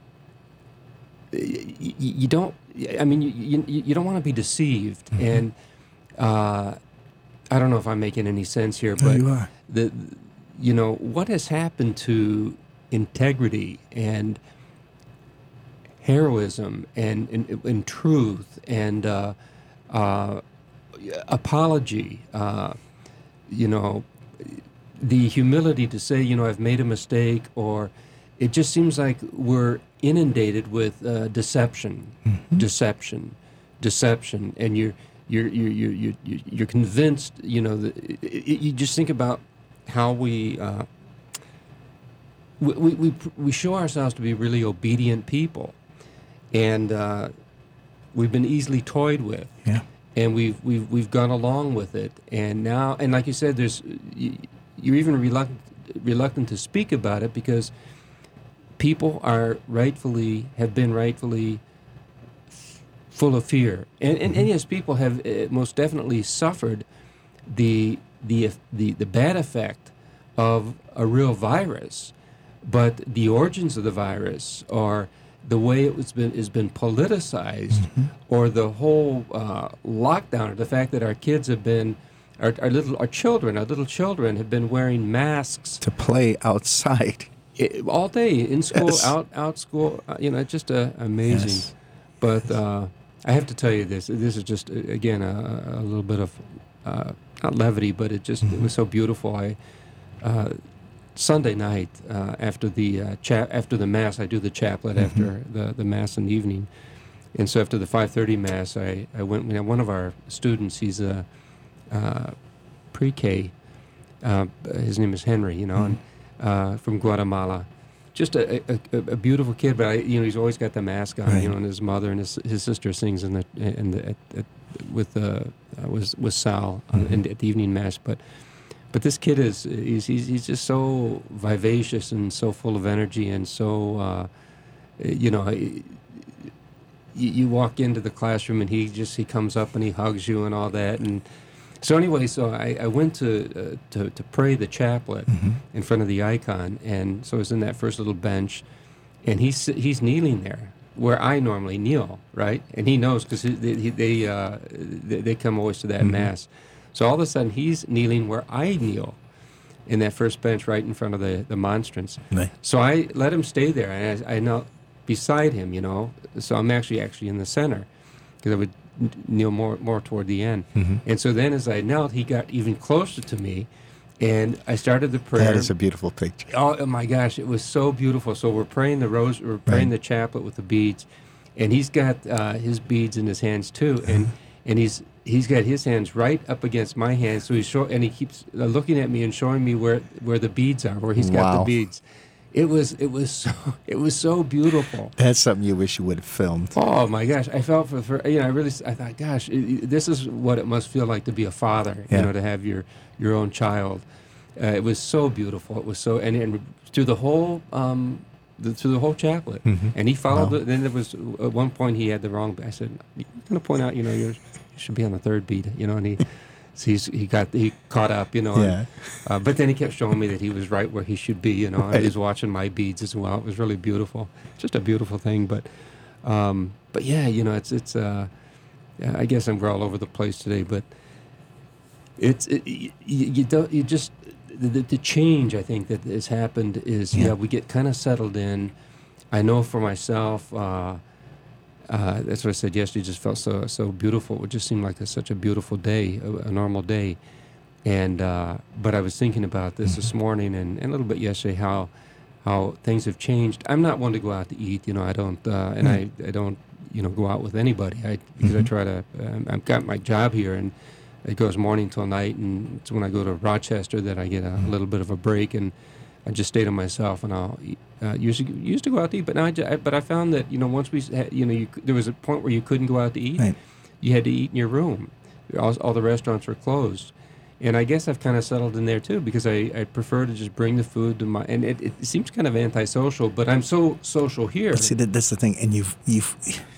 You, you don't. I mean, you you, you don't want to be deceived, Mm-hmm. and uh, I don't know if I'm making any sense here, No, but you are. the you know what has happened to integrity and heroism and and, and truth and uh, uh, apology. Uh, you know, the humility to say, you know, I've made a mistake, or it just seems like we're inundated with uh, deception, Mm-hmm. deception, deception, and you're you're you're you're you're, you're convinced. You know, that you just think about how we, uh, we we we we show ourselves to be really obedient people, and uh, we've been easily toyed with. Yeah. And we've we've we've gone along with it, and now, and like you said, there's you, you're even reluctant reluctant to speak about it because people are rightfully have been rightfully f- full of fear, and and, and yes, people have uh, most definitely suffered the the the the bad effect of a real virus, but the origins of the virus are the way it was been has been politicized, Mm-hmm. or the whole uh, lockdown, or the fact that our kids have been, our, our little our children, our little children have been wearing masks To play outside. i- all day in school, Yes. out out school. Uh, you know, it's just uh, amazing. Yes. But uh, I have to tell you this. This is just uh, again a, a little bit of uh, not levity, but it just it was so beautiful. I uh, Sunday night uh, after the uh, cha- after the mass, I do the chaplet Mm-hmm. after the, the mass in the evening, and so after the five thirty mass, I, I went. You know, one of our students, he's a uh, pre-K. Uh, his name is Henry. You know, and, uh, from Guatemala. Just a, a, a beautiful kid, but I, you know, he's always got the mask on. Right. You know, and his mother and his his sister sings in the in the at, at, with uh, uh, was with Sal on, Mm-hmm. in, at the evening mass, but. But this kid is, he's, he's, he's just so vivacious and so full of energy and so, uh, you know, you, you walk into the classroom and he just, he comes up and he hugs you and all that. And so anyway, so I, I went to, uh, to to pray the chaplet Mm-hmm. in front of the icon. And so I was in that first little bench and he's, he's kneeling there where I normally kneel, right? And he knows because they, they, uh, they, they come always to that Mm-hmm. mass. So all of a sudden, he's kneeling where I kneel in that first bench right in front of the, the monstrance. Right. So I let him stay there, and I, I knelt beside him, you know. So I'm actually actually in the center because I would n- kneel more more toward the end. Mm-hmm. And so then as I knelt, he got even closer to me, and I started the prayer. That is a beautiful picture. Oh, oh my gosh, it was so beautiful. So we're praying the rose, we're praying Right. the chaplet with the beads, and he's got uh, his beads in his hands too, and and he's he's got his hands right up against my hands. So he's show, and he keeps uh, looking at me and showing me where where the beads are, where he's got Wow. the beads. It was it was so it was so beautiful. That's something you wish you would have filmed. Oh my gosh, I felt for, for you know I really I thought, gosh, it, it- this is what it must feel like to be a father. Yeah. You know, to have your your own child. Uh, it was so beautiful. It was so and, and through the whole um, the, through the whole chaplet. Mhm. And he followed. Wow. The, then there was at one point he had the wrong. I said, "You're going to point out, you know, you're, you should be on the third beat." You know, and he. So he's, he got he caught up, you know. Yeah. And, uh, but then he kept showing me that he was right where he should be, you know. And Right. he was watching my beads as well. It was really beautiful, just a beautiful thing. But, um, but yeah, you know, it's it's. Uh, yeah, I guess I'm we're all over the place today, but it's it, you, you don't you just the, the, the change I think that has happened is yeah, Yeah. we get kind of settled in. I know for myself. Uh, Uh, that's what I said yesterday. It just felt so so beautiful. It just seemed like a, such a beautiful day, a, a normal day. And uh, but I was thinking about this this morning and, and a little bit yesterday how how things have changed. I'm not one to go out to eat. You know, I don't, uh, and I, I don't you know go out with anybody. I because I try to. Um, I've got my job here and it goes morning till night, and it's when I go to Rochester that I get a, a little bit of a break and. I just stay to myself, and I'll eat. Uh, usually used to go out to eat, but now I, ju- I but I found that you know once we had, you know you, c- there was a point where you couldn't go out to eat. Right. You had to eat in your room. All, all the restaurants were closed, and I guess I've kind of settled in there too because I, I prefer to just bring the food to my. And it, it seems kind of antisocial, but I'm so social here. But see, that, that's the thing, and you've you've.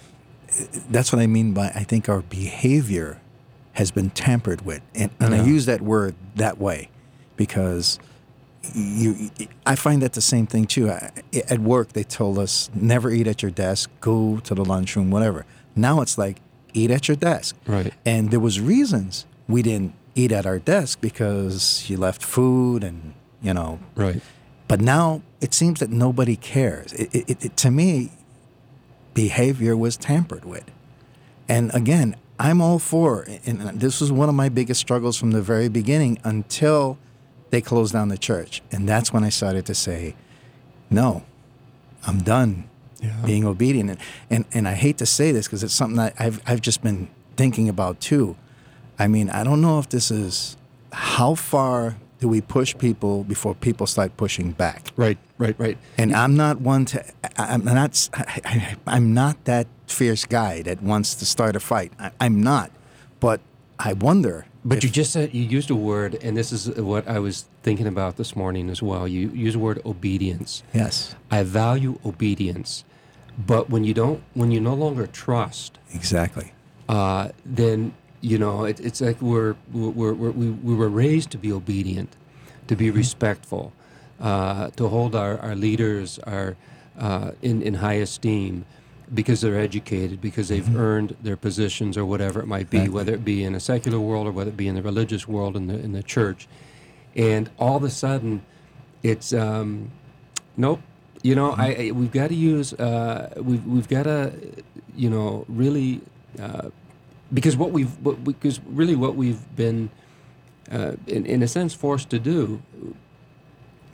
That's what I mean by I think our behavior has been tampered with, and, and I Yeah. use that word that way because. You, I find that the same thing too. I, at work, they told us never eat at your desk, go to the lunchroom, whatever. Now it's like eat at your desk, Right. And there was reasons we didn't eat at our desk because you left food and you know. Right. But now it seems that nobody cares. It, it, it, to me, behavior was tampered with, and again, I'm all for. And this was one of my biggest struggles from the very beginning until. They closed down the church. And that's when I started to say, no, I'm done Yeah. being obedient. And, and, and I hate to say this because it's something that I've, I've just been thinking about too. I mean, I don't know if this is, how far do we push people before people start pushing back? Right. Right. Right. And I'm not one to, I, I'm not, I, I, I'm not that fierce guy that wants to start a fight. I, I'm not. But I wonder. But if- you just said you used a word, and this is what I was thinking about this morning as well. You use the word obedience. Yes, I value obedience, but when you don't, when you no longer trust, exactly. uh, then you know it, it's like we're, we're, we're we we were raised to be obedient, to be respectful, uh, to hold our, our leaders our uh, in in high esteem. Because they're educated, because they've Mm-hmm. earned their positions or whatever it might be, Exactly. whether it be in a secular world or whether it be in the religious world in the in the church, and all of a sudden, it's um, nope. You know, I, I we've got to use uh, we've we've got to you know really uh, because what we've what, because really what we've been uh, in in a sense forced to do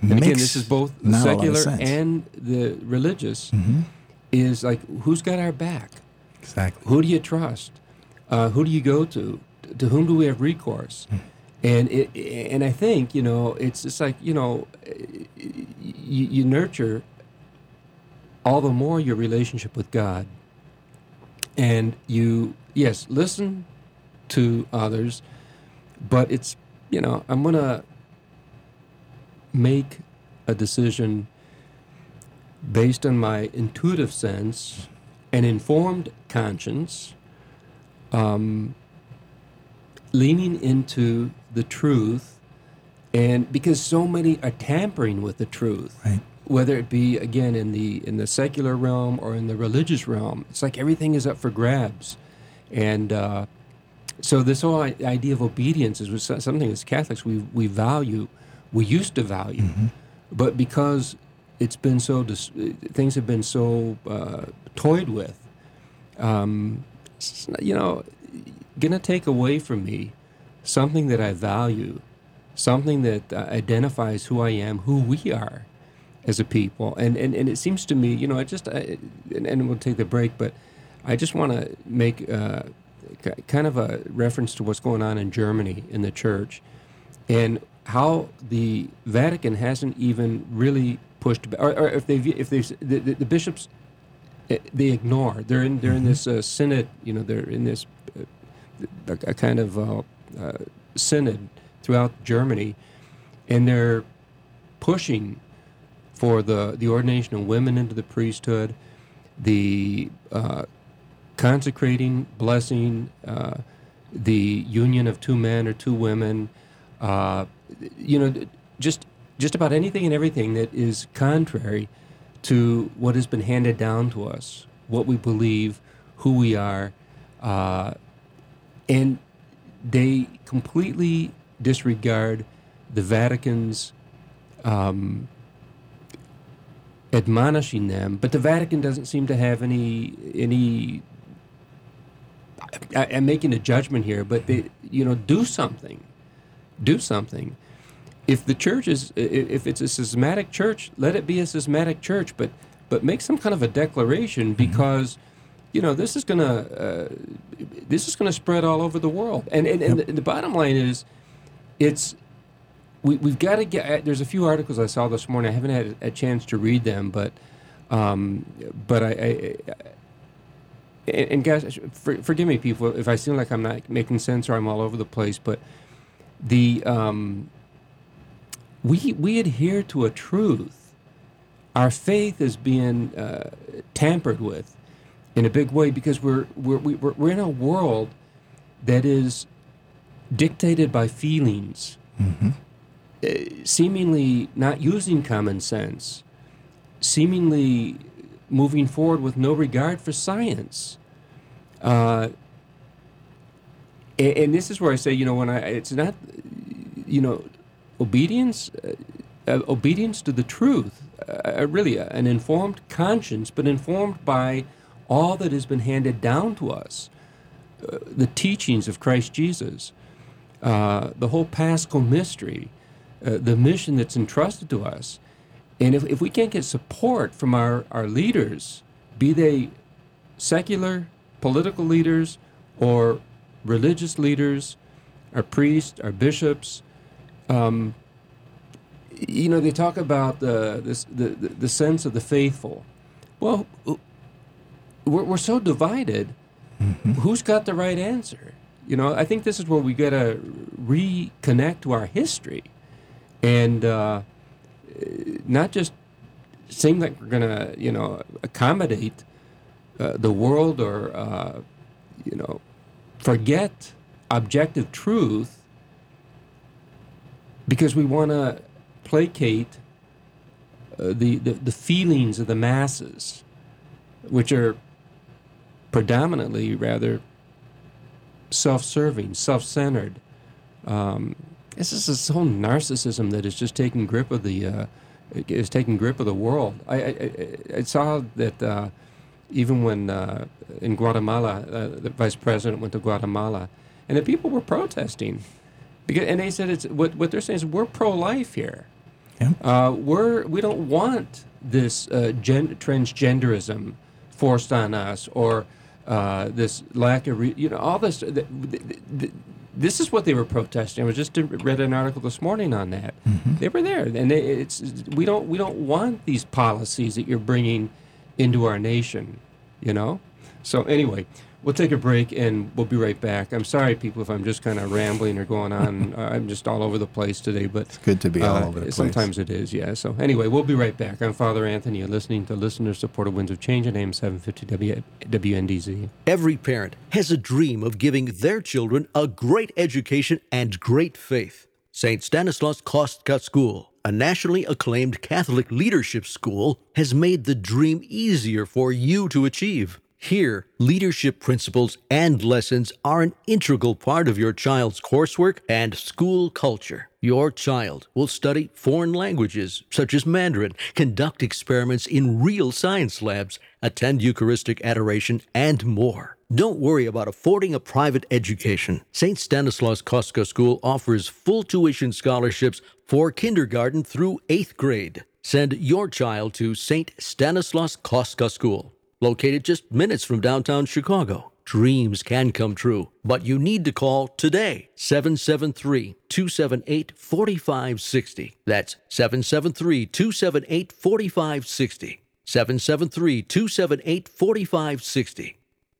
and again, Makes this is both the not a lot of secular sense. and the religious, Mm-hmm. is like, who's got our back? Exactly. Who do you trust? Uh, who do you go to? To whom do we have recourse? Mm. And it, and I think, you know, it's just like, you know, you, you nurture all the more your relationship with God. And you, yes, listen to others, but it's, you know, I'm going to make a decision based on my intuitive sense and informed conscience, um, leaning into the truth, and because so many are tampering with the truth, Right. whether it be again in the in the secular realm or in the religious realm, it's like everything is up for grabs, and uh, so this whole i- idea of obedience is was something as Catholics we we value, we used to value, Mm-hmm. but because it's been so dis- things have been so uh, toyed with, um, it's not- you know, gonna take away from me something that I value, something that uh, identifies who I am, who we are as a people. And and, and it seems to me, you know, I just, I, and, and we'll take the break, but I just want to make uh, k- kind of a reference to what's going on in Germany in the church, and how the Vatican hasn't even really pushed back, or, or if they've, if they've, the, the, the bishops, eh, they ignore. They're in, they're in this uh, synod, you know, they're in this uh, a, a kind of uh, uh, synod throughout Germany, and they're pushing for the, the ordination of women into the priesthood, the uh, consecrating, blessing, uh, the union of two men or two women, uh, you know, just just about anything and everything that is contrary to what has been handed down to us, what we believe, who we are, uh, and they completely disregard the Vatican's um, admonishing them, but the Vatican doesn't seem to have any any. I, I'm making a judgment here, but they, you know, do something, do something. If the church is, if it's a schismatic church, let it be a schismatic church, but but make some kind of a declaration, because, you know, this is gonna uh, this is gonna spread all over the world. And and, and, the, and the bottom line is, it's we we've got to get. There's a few articles I saw this morning. I haven't had a chance to read them, but um, but I. I, I and, and guys, for, forgive me, people, if I seem like I'm not making sense or I'm all over the place, but the um, we we adhere to a truth. Our faith is being uh, tampered with in a big way, because we're we're we're we're in a world that is dictated by feelings, Mm-hmm. uh, seemingly not using common sense, seemingly moving forward with no regard for science. Uh, and, and this is where I say, you know, when I, it's not, you know, obedience, uh, uh, obedience to the truth, uh, really uh, an informed conscience, but informed by all that has been handed down to us, uh, the teachings of Christ Jesus, uh, the whole Paschal mystery, uh, the mission that's entrusted to us. And if, if we can't get support from our, our leaders, be they secular, political leaders, or religious leaders, our priests, our bishops, um, you know, they talk about the, this, the, the, the sense of the faithful. Well, we're, we're so divided. Mm-hmm. Who's got the right answer? You know, I think this is where we got to reconnect to our history, and uh, not just seem like we're going to, you know, accommodate uh, the world, or, uh, you know, forget objective truth because we want to placate uh, the, the, the feelings of the masses, which are predominantly rather self-serving, self-centered. Um, this is this whole narcissism that is just taking grip of the uh, is taking grip of the world. I I, I saw that uh, even when uh, in Guatemala, uh, the vice president went to Guatemala, and the people were protesting, because and they said it's what what they're saying is we're pro-life here. Yeah. Uh, we're we don't want this uh, gen- transgenderism forced on us, or uh, this lack of re- you know all this. Th- th- th- this is what they were protesting. I was just read an article this morning on that. Mm-hmm. They were there, and they, it's we don't we don't want these policies that you're bringing into our nation. You know. So anyway, we'll take a break and we'll be right back. I'm sorry, people, if I'm just kind of rambling or going on. uh, I'm just all over the place today, but It's good to be all uh, over the place. Sometimes it is, yeah. So anyway, we'll be right back. I'm Father Anthony. You're listening to Listener-Supported Winds of Change on A M seven fifty w- W N D Z. Every parent has a dream of giving their children a great education and great faith. Saint Stanislaus Kostka School, a nationally acclaimed Catholic leadership school, has made the dream easier for you to achieve. Here, leadership principles and lessons are an integral part of your child's coursework and school culture. Your child will study foreign languages, such as Mandarin, conduct experiments in real science labs, attend Eucharistic adoration, and more. Don't worry about affording a private education. Saint Stanislaus Kostka School offers full tuition scholarships for kindergarten through eighth grade. Send your child to Saint Stanislaus Kostka School, located just minutes from downtown Chicago. Dreams can come true, but you need to call today, seven seven three, two seven eight, four five six zero. That's seven seven three, two seven eight, four five six zero. seven seven three, two seven eight, four five six zero.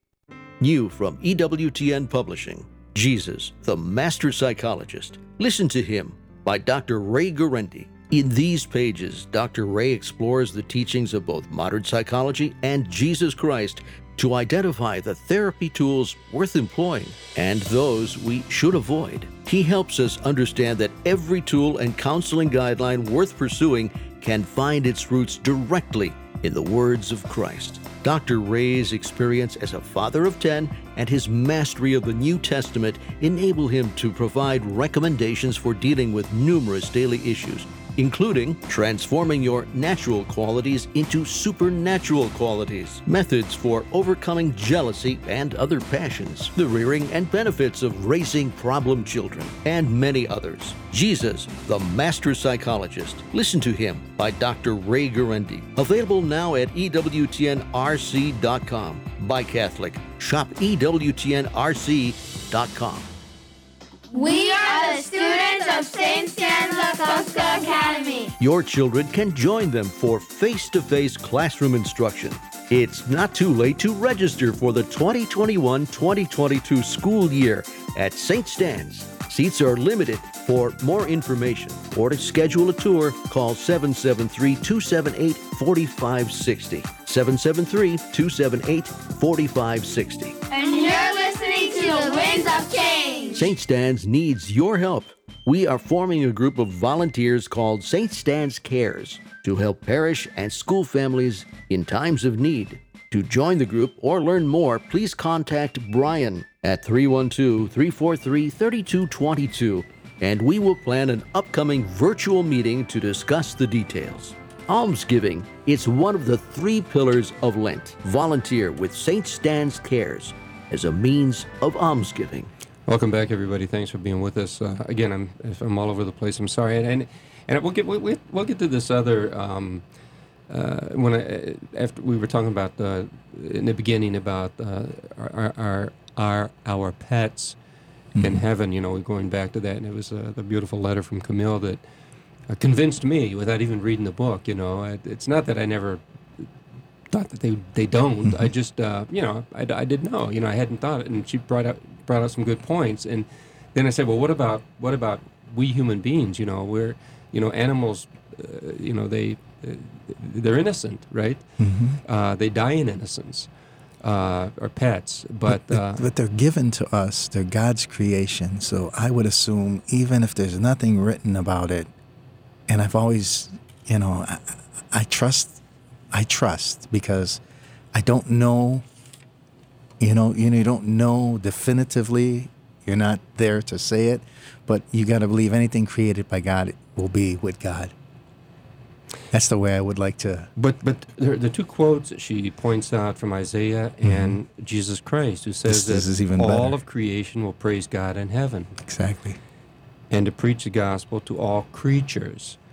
New from E W T N Publishing, Jesus, the Master Psychologist. Listen to Him by Doctor Ray Guarendi. In these pages, Doctor Ray explores the teachings of both modern psychology and Jesus Christ to identify the therapy tools worth employing and those we should avoid. He helps us understand that every tool and counseling guideline worth pursuing can find its roots directly in the words of Christ. Doctor Ray's experience as a father of ten and his mastery of the New Testament enable him to provide recommendations for dealing with numerous daily issues, including transforming your natural qualities into supernatural qualities, methods for overcoming jealousy and other passions, the rearing and benefits of raising problem children, and many others. Jesus, the Master Psychologist. Listen to Him by Doctor Ray Guarendi. Available now at E W T N R C dot com. By Catholic. Shop E W T N R C dot com. We are the students of Saint Stanislaus Kostka Academy. Your children can join them for face-to-face classroom instruction. It's not too late to register for the twenty twenty-one twenty twenty-two school year at Saint Stan's. Seats are limited. For more information or to schedule a tour, call seven seven three, two seven eight, four five six zero. seven seven three, two seven eight, four five six zero. And you're listening to the Winds of Change. Saint Stan's needs your help. We are forming a group of volunteers called Saint Stan's Cares to help parish and school families in times of need. To join the group or learn more, please contact Brian at three one two, three four three, three two two two, and we will plan an upcoming virtual meeting to discuss the details. Almsgiving, it's one of the three pillars of Lent. Volunteer with Saint Stan's Cares as a means of almsgiving. Welcome back, everybody. Thanks for being with us. Uh, again, I'm if I'm all over the place. I'm sorry, and and, and we'll get we'll, we'll get to this other. Um, uh, when I, after we were talking about uh, in the beginning about uh, our, our our our pets mm-hmm. in heaven. You know, we're going back to that, and it was uh, the beautiful letter from Camille that uh, convinced me without even reading the book. You know, it, it's not that I never thought that they they don't. Mm-hmm. I just uh, you know I, I didn't know. You know, I hadn't thought it, and she brought out. brought out some good points, and then I said, well, what about what about we human beings? You know, we're, you know, animals, uh, you know, they uh, they're innocent, right? Mm-hmm. Uh, they die in innocence, uh, or pets, but but, uh, but they're given to us. They're God's creation. So I would assume, even if there's nothing written about it, and I've always, you know, I, I trust, I trust because I don't know. You know, you know, you don't know definitively. You're not there to say it, but you got to believe anything created by God will be with God. That's the way I would like to. But but the, the two quotes that she points out from Isaiah mm-hmm. and Jesus Christ, who says this, this that is even all better. of creation will praise God in heaven. Exactly. And to preach the gospel to all creatures.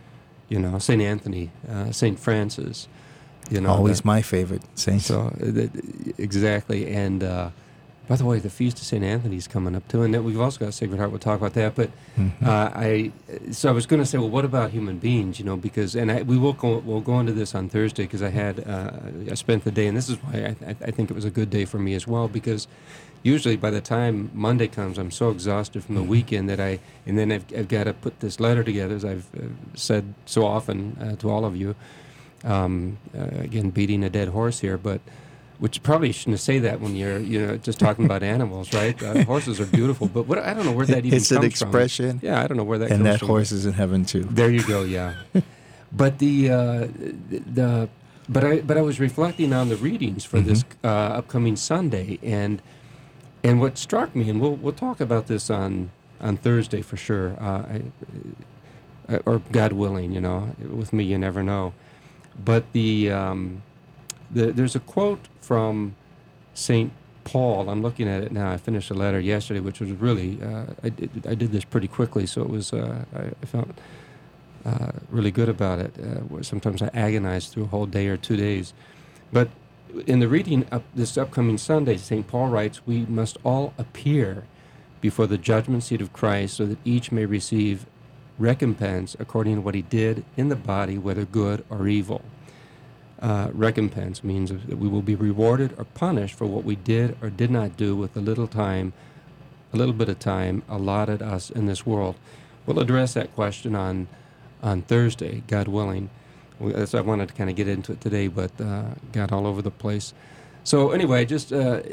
you know, Saint Anthony, uh, Saint Francis, you know. Always the, my favorite saint. So, uh, the, exactly. And uh, by the way, the Feast of Saint Anthony is coming up too, and then we've also got Sacred Heart. We'll talk about that. But Mm-hmm. uh, I, so I was going to say, well, what about human beings? You know, because, and I, we will go, we'll go into this on Thursday because I had, uh, I spent the day, and this is why I, I think it was a good day for me as well, because usually by the time Monday comes, I'm so exhausted from the weekend that I, and then I've, I've got to put this letter together, as I've uh, said so often uh, to all of you. Um, uh, again, beating a dead horse here, but which probably shouldn't say that when you're, you know, just talking about animals, right? Uh, horses are beautiful, but what I don't know where that even It's comes an expression. from. Yeah, I don't know where that And comes that from. horse is in heaven too. There you go. Yeah, but the uh, the but I but I was reflecting on the readings for Mm-hmm. this uh, upcoming Sunday, and and what struck me, and we'll we'll talk about this on on Thursday for sure, uh, I, or God willing, you know, with me you never know, but the. Um, The, there's a quote from Saint Paul. I'm looking at it now. I finished a letter yesterday, which was really, uh, I, did, I did this pretty quickly, so it was, uh, I, I felt uh, really good about it. Uh, sometimes I agonize through a whole day or two days. But in the reading up this upcoming Sunday, Saint Paul writes, "We must all appear before the judgment seat of Christ so that each may receive recompense according to what he did in the body, whether good or evil." Uh, recompense means that we will be rewarded or punished for what we did or did not do with a little time, a little bit of time allotted us in this world. We'll address that question on on Thursday, God willing. That's I wanted to kind of get into it today, but uh, got all over the place. So anyway, just uh,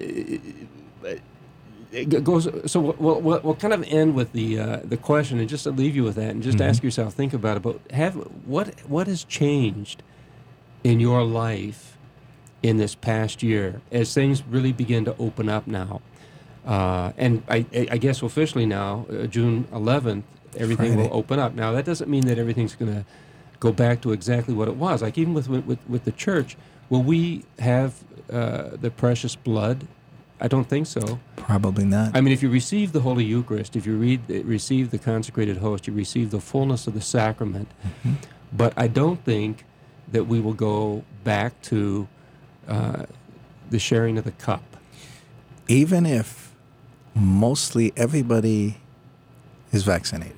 it goes. So we'll, we'll we'll kind of end with the uh, the question, and just to leave you with that, and just Mm-hmm. ask yourself, think about it. But have what what has changed in your life in this past year as things really begin to open up now? Uh, and I, I guess officially now, uh, June eleventh, everything Friday. will open up. Now, that doesn't mean that everything's going to go back to exactly what it was. Like even with with, with the church, will we have uh, the precious blood? I don't think so. Probably not. I mean, if you receive the Holy Eucharist, if you read, receive the consecrated host, you receive the fullness of the sacrament. Mm-hmm. But I don't think that we will go back to uh, the sharing of the cup. Even if mostly everybody is vaccinated.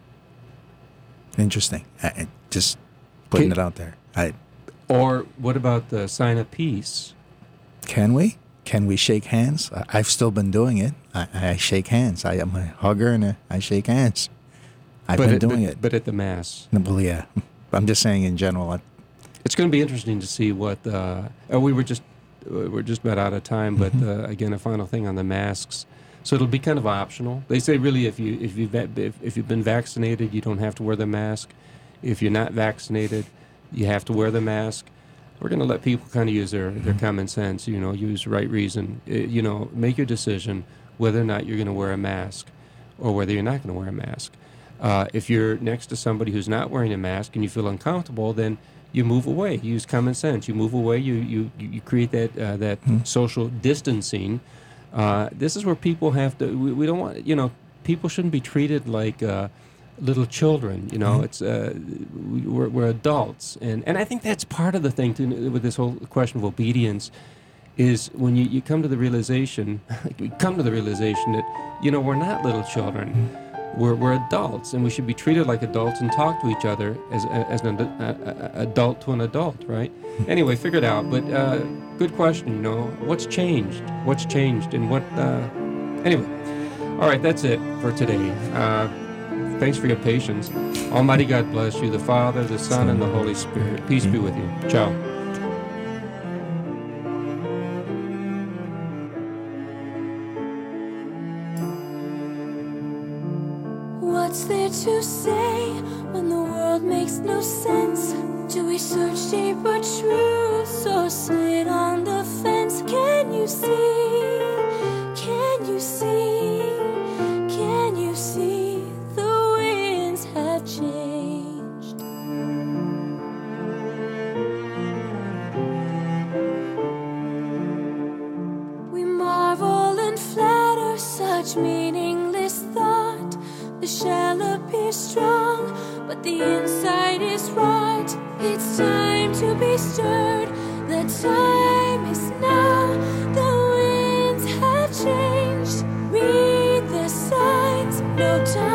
Interesting. I, I just putting Can- it out there. I, Or what about the sign of peace? can we? Can we shake hands? I, I've still been doing it. I, I shake hands. I am a hugger and a, I shake hands. I've but been at, doing but, it. But at the Mass. No, well, yeah. I'm just saying in general. I, It's going to be interesting to see what. Uh, oh, we were just uh, we're just about out of time, but uh, again, a final thing on the masks. So it'll be kind of optional. They say really, if you if you if, if you've been vaccinated, you don't have to wear the mask. If you're not vaccinated, you have to wear the mask. We're going to let people kind of use their, their common sense. You know, use right reason. Uh, you know, make your decision whether or not you're going to wear a mask, or whether you're not going to wear a mask. Uh, if you're next to somebody who's not wearing a mask and you feel uncomfortable, then you move away. You use common sense. You move away. You you, you create that uh, that Hmm. social distancing. Uh, this is where people have to. We, we don't want. You know, people shouldn't be treated like uh, little children. You know, it's uh, we, we're, we're adults, and and I think that's part of the thing too, with this whole question of obedience. Is when you, you come to the realization, we come to the realization that you know we're not little children. We're, we're adults, and we should be treated like adults and talk to each other as as an adu- a, a, adult to an adult, right? Anyway, figure it out. But uh, good question. You know, what's changed? What's changed, and what? Uh, anyway, all right. That's it for today. Uh, thanks for your patience. Almighty God bless you, the Father, the Son, and the Holy Spirit. Peace be with you. Ciao. What's there to say when the world makes no sense? Do we search deeper truths or sit on the fence? Can you see? Can you see? Can you see the winds have changed? We marvel and flatter such meaningless thought. The shall appear strong, but but the inside is right. It's time to be stirred. The time is now. The winds have changed. Read the signs. No time.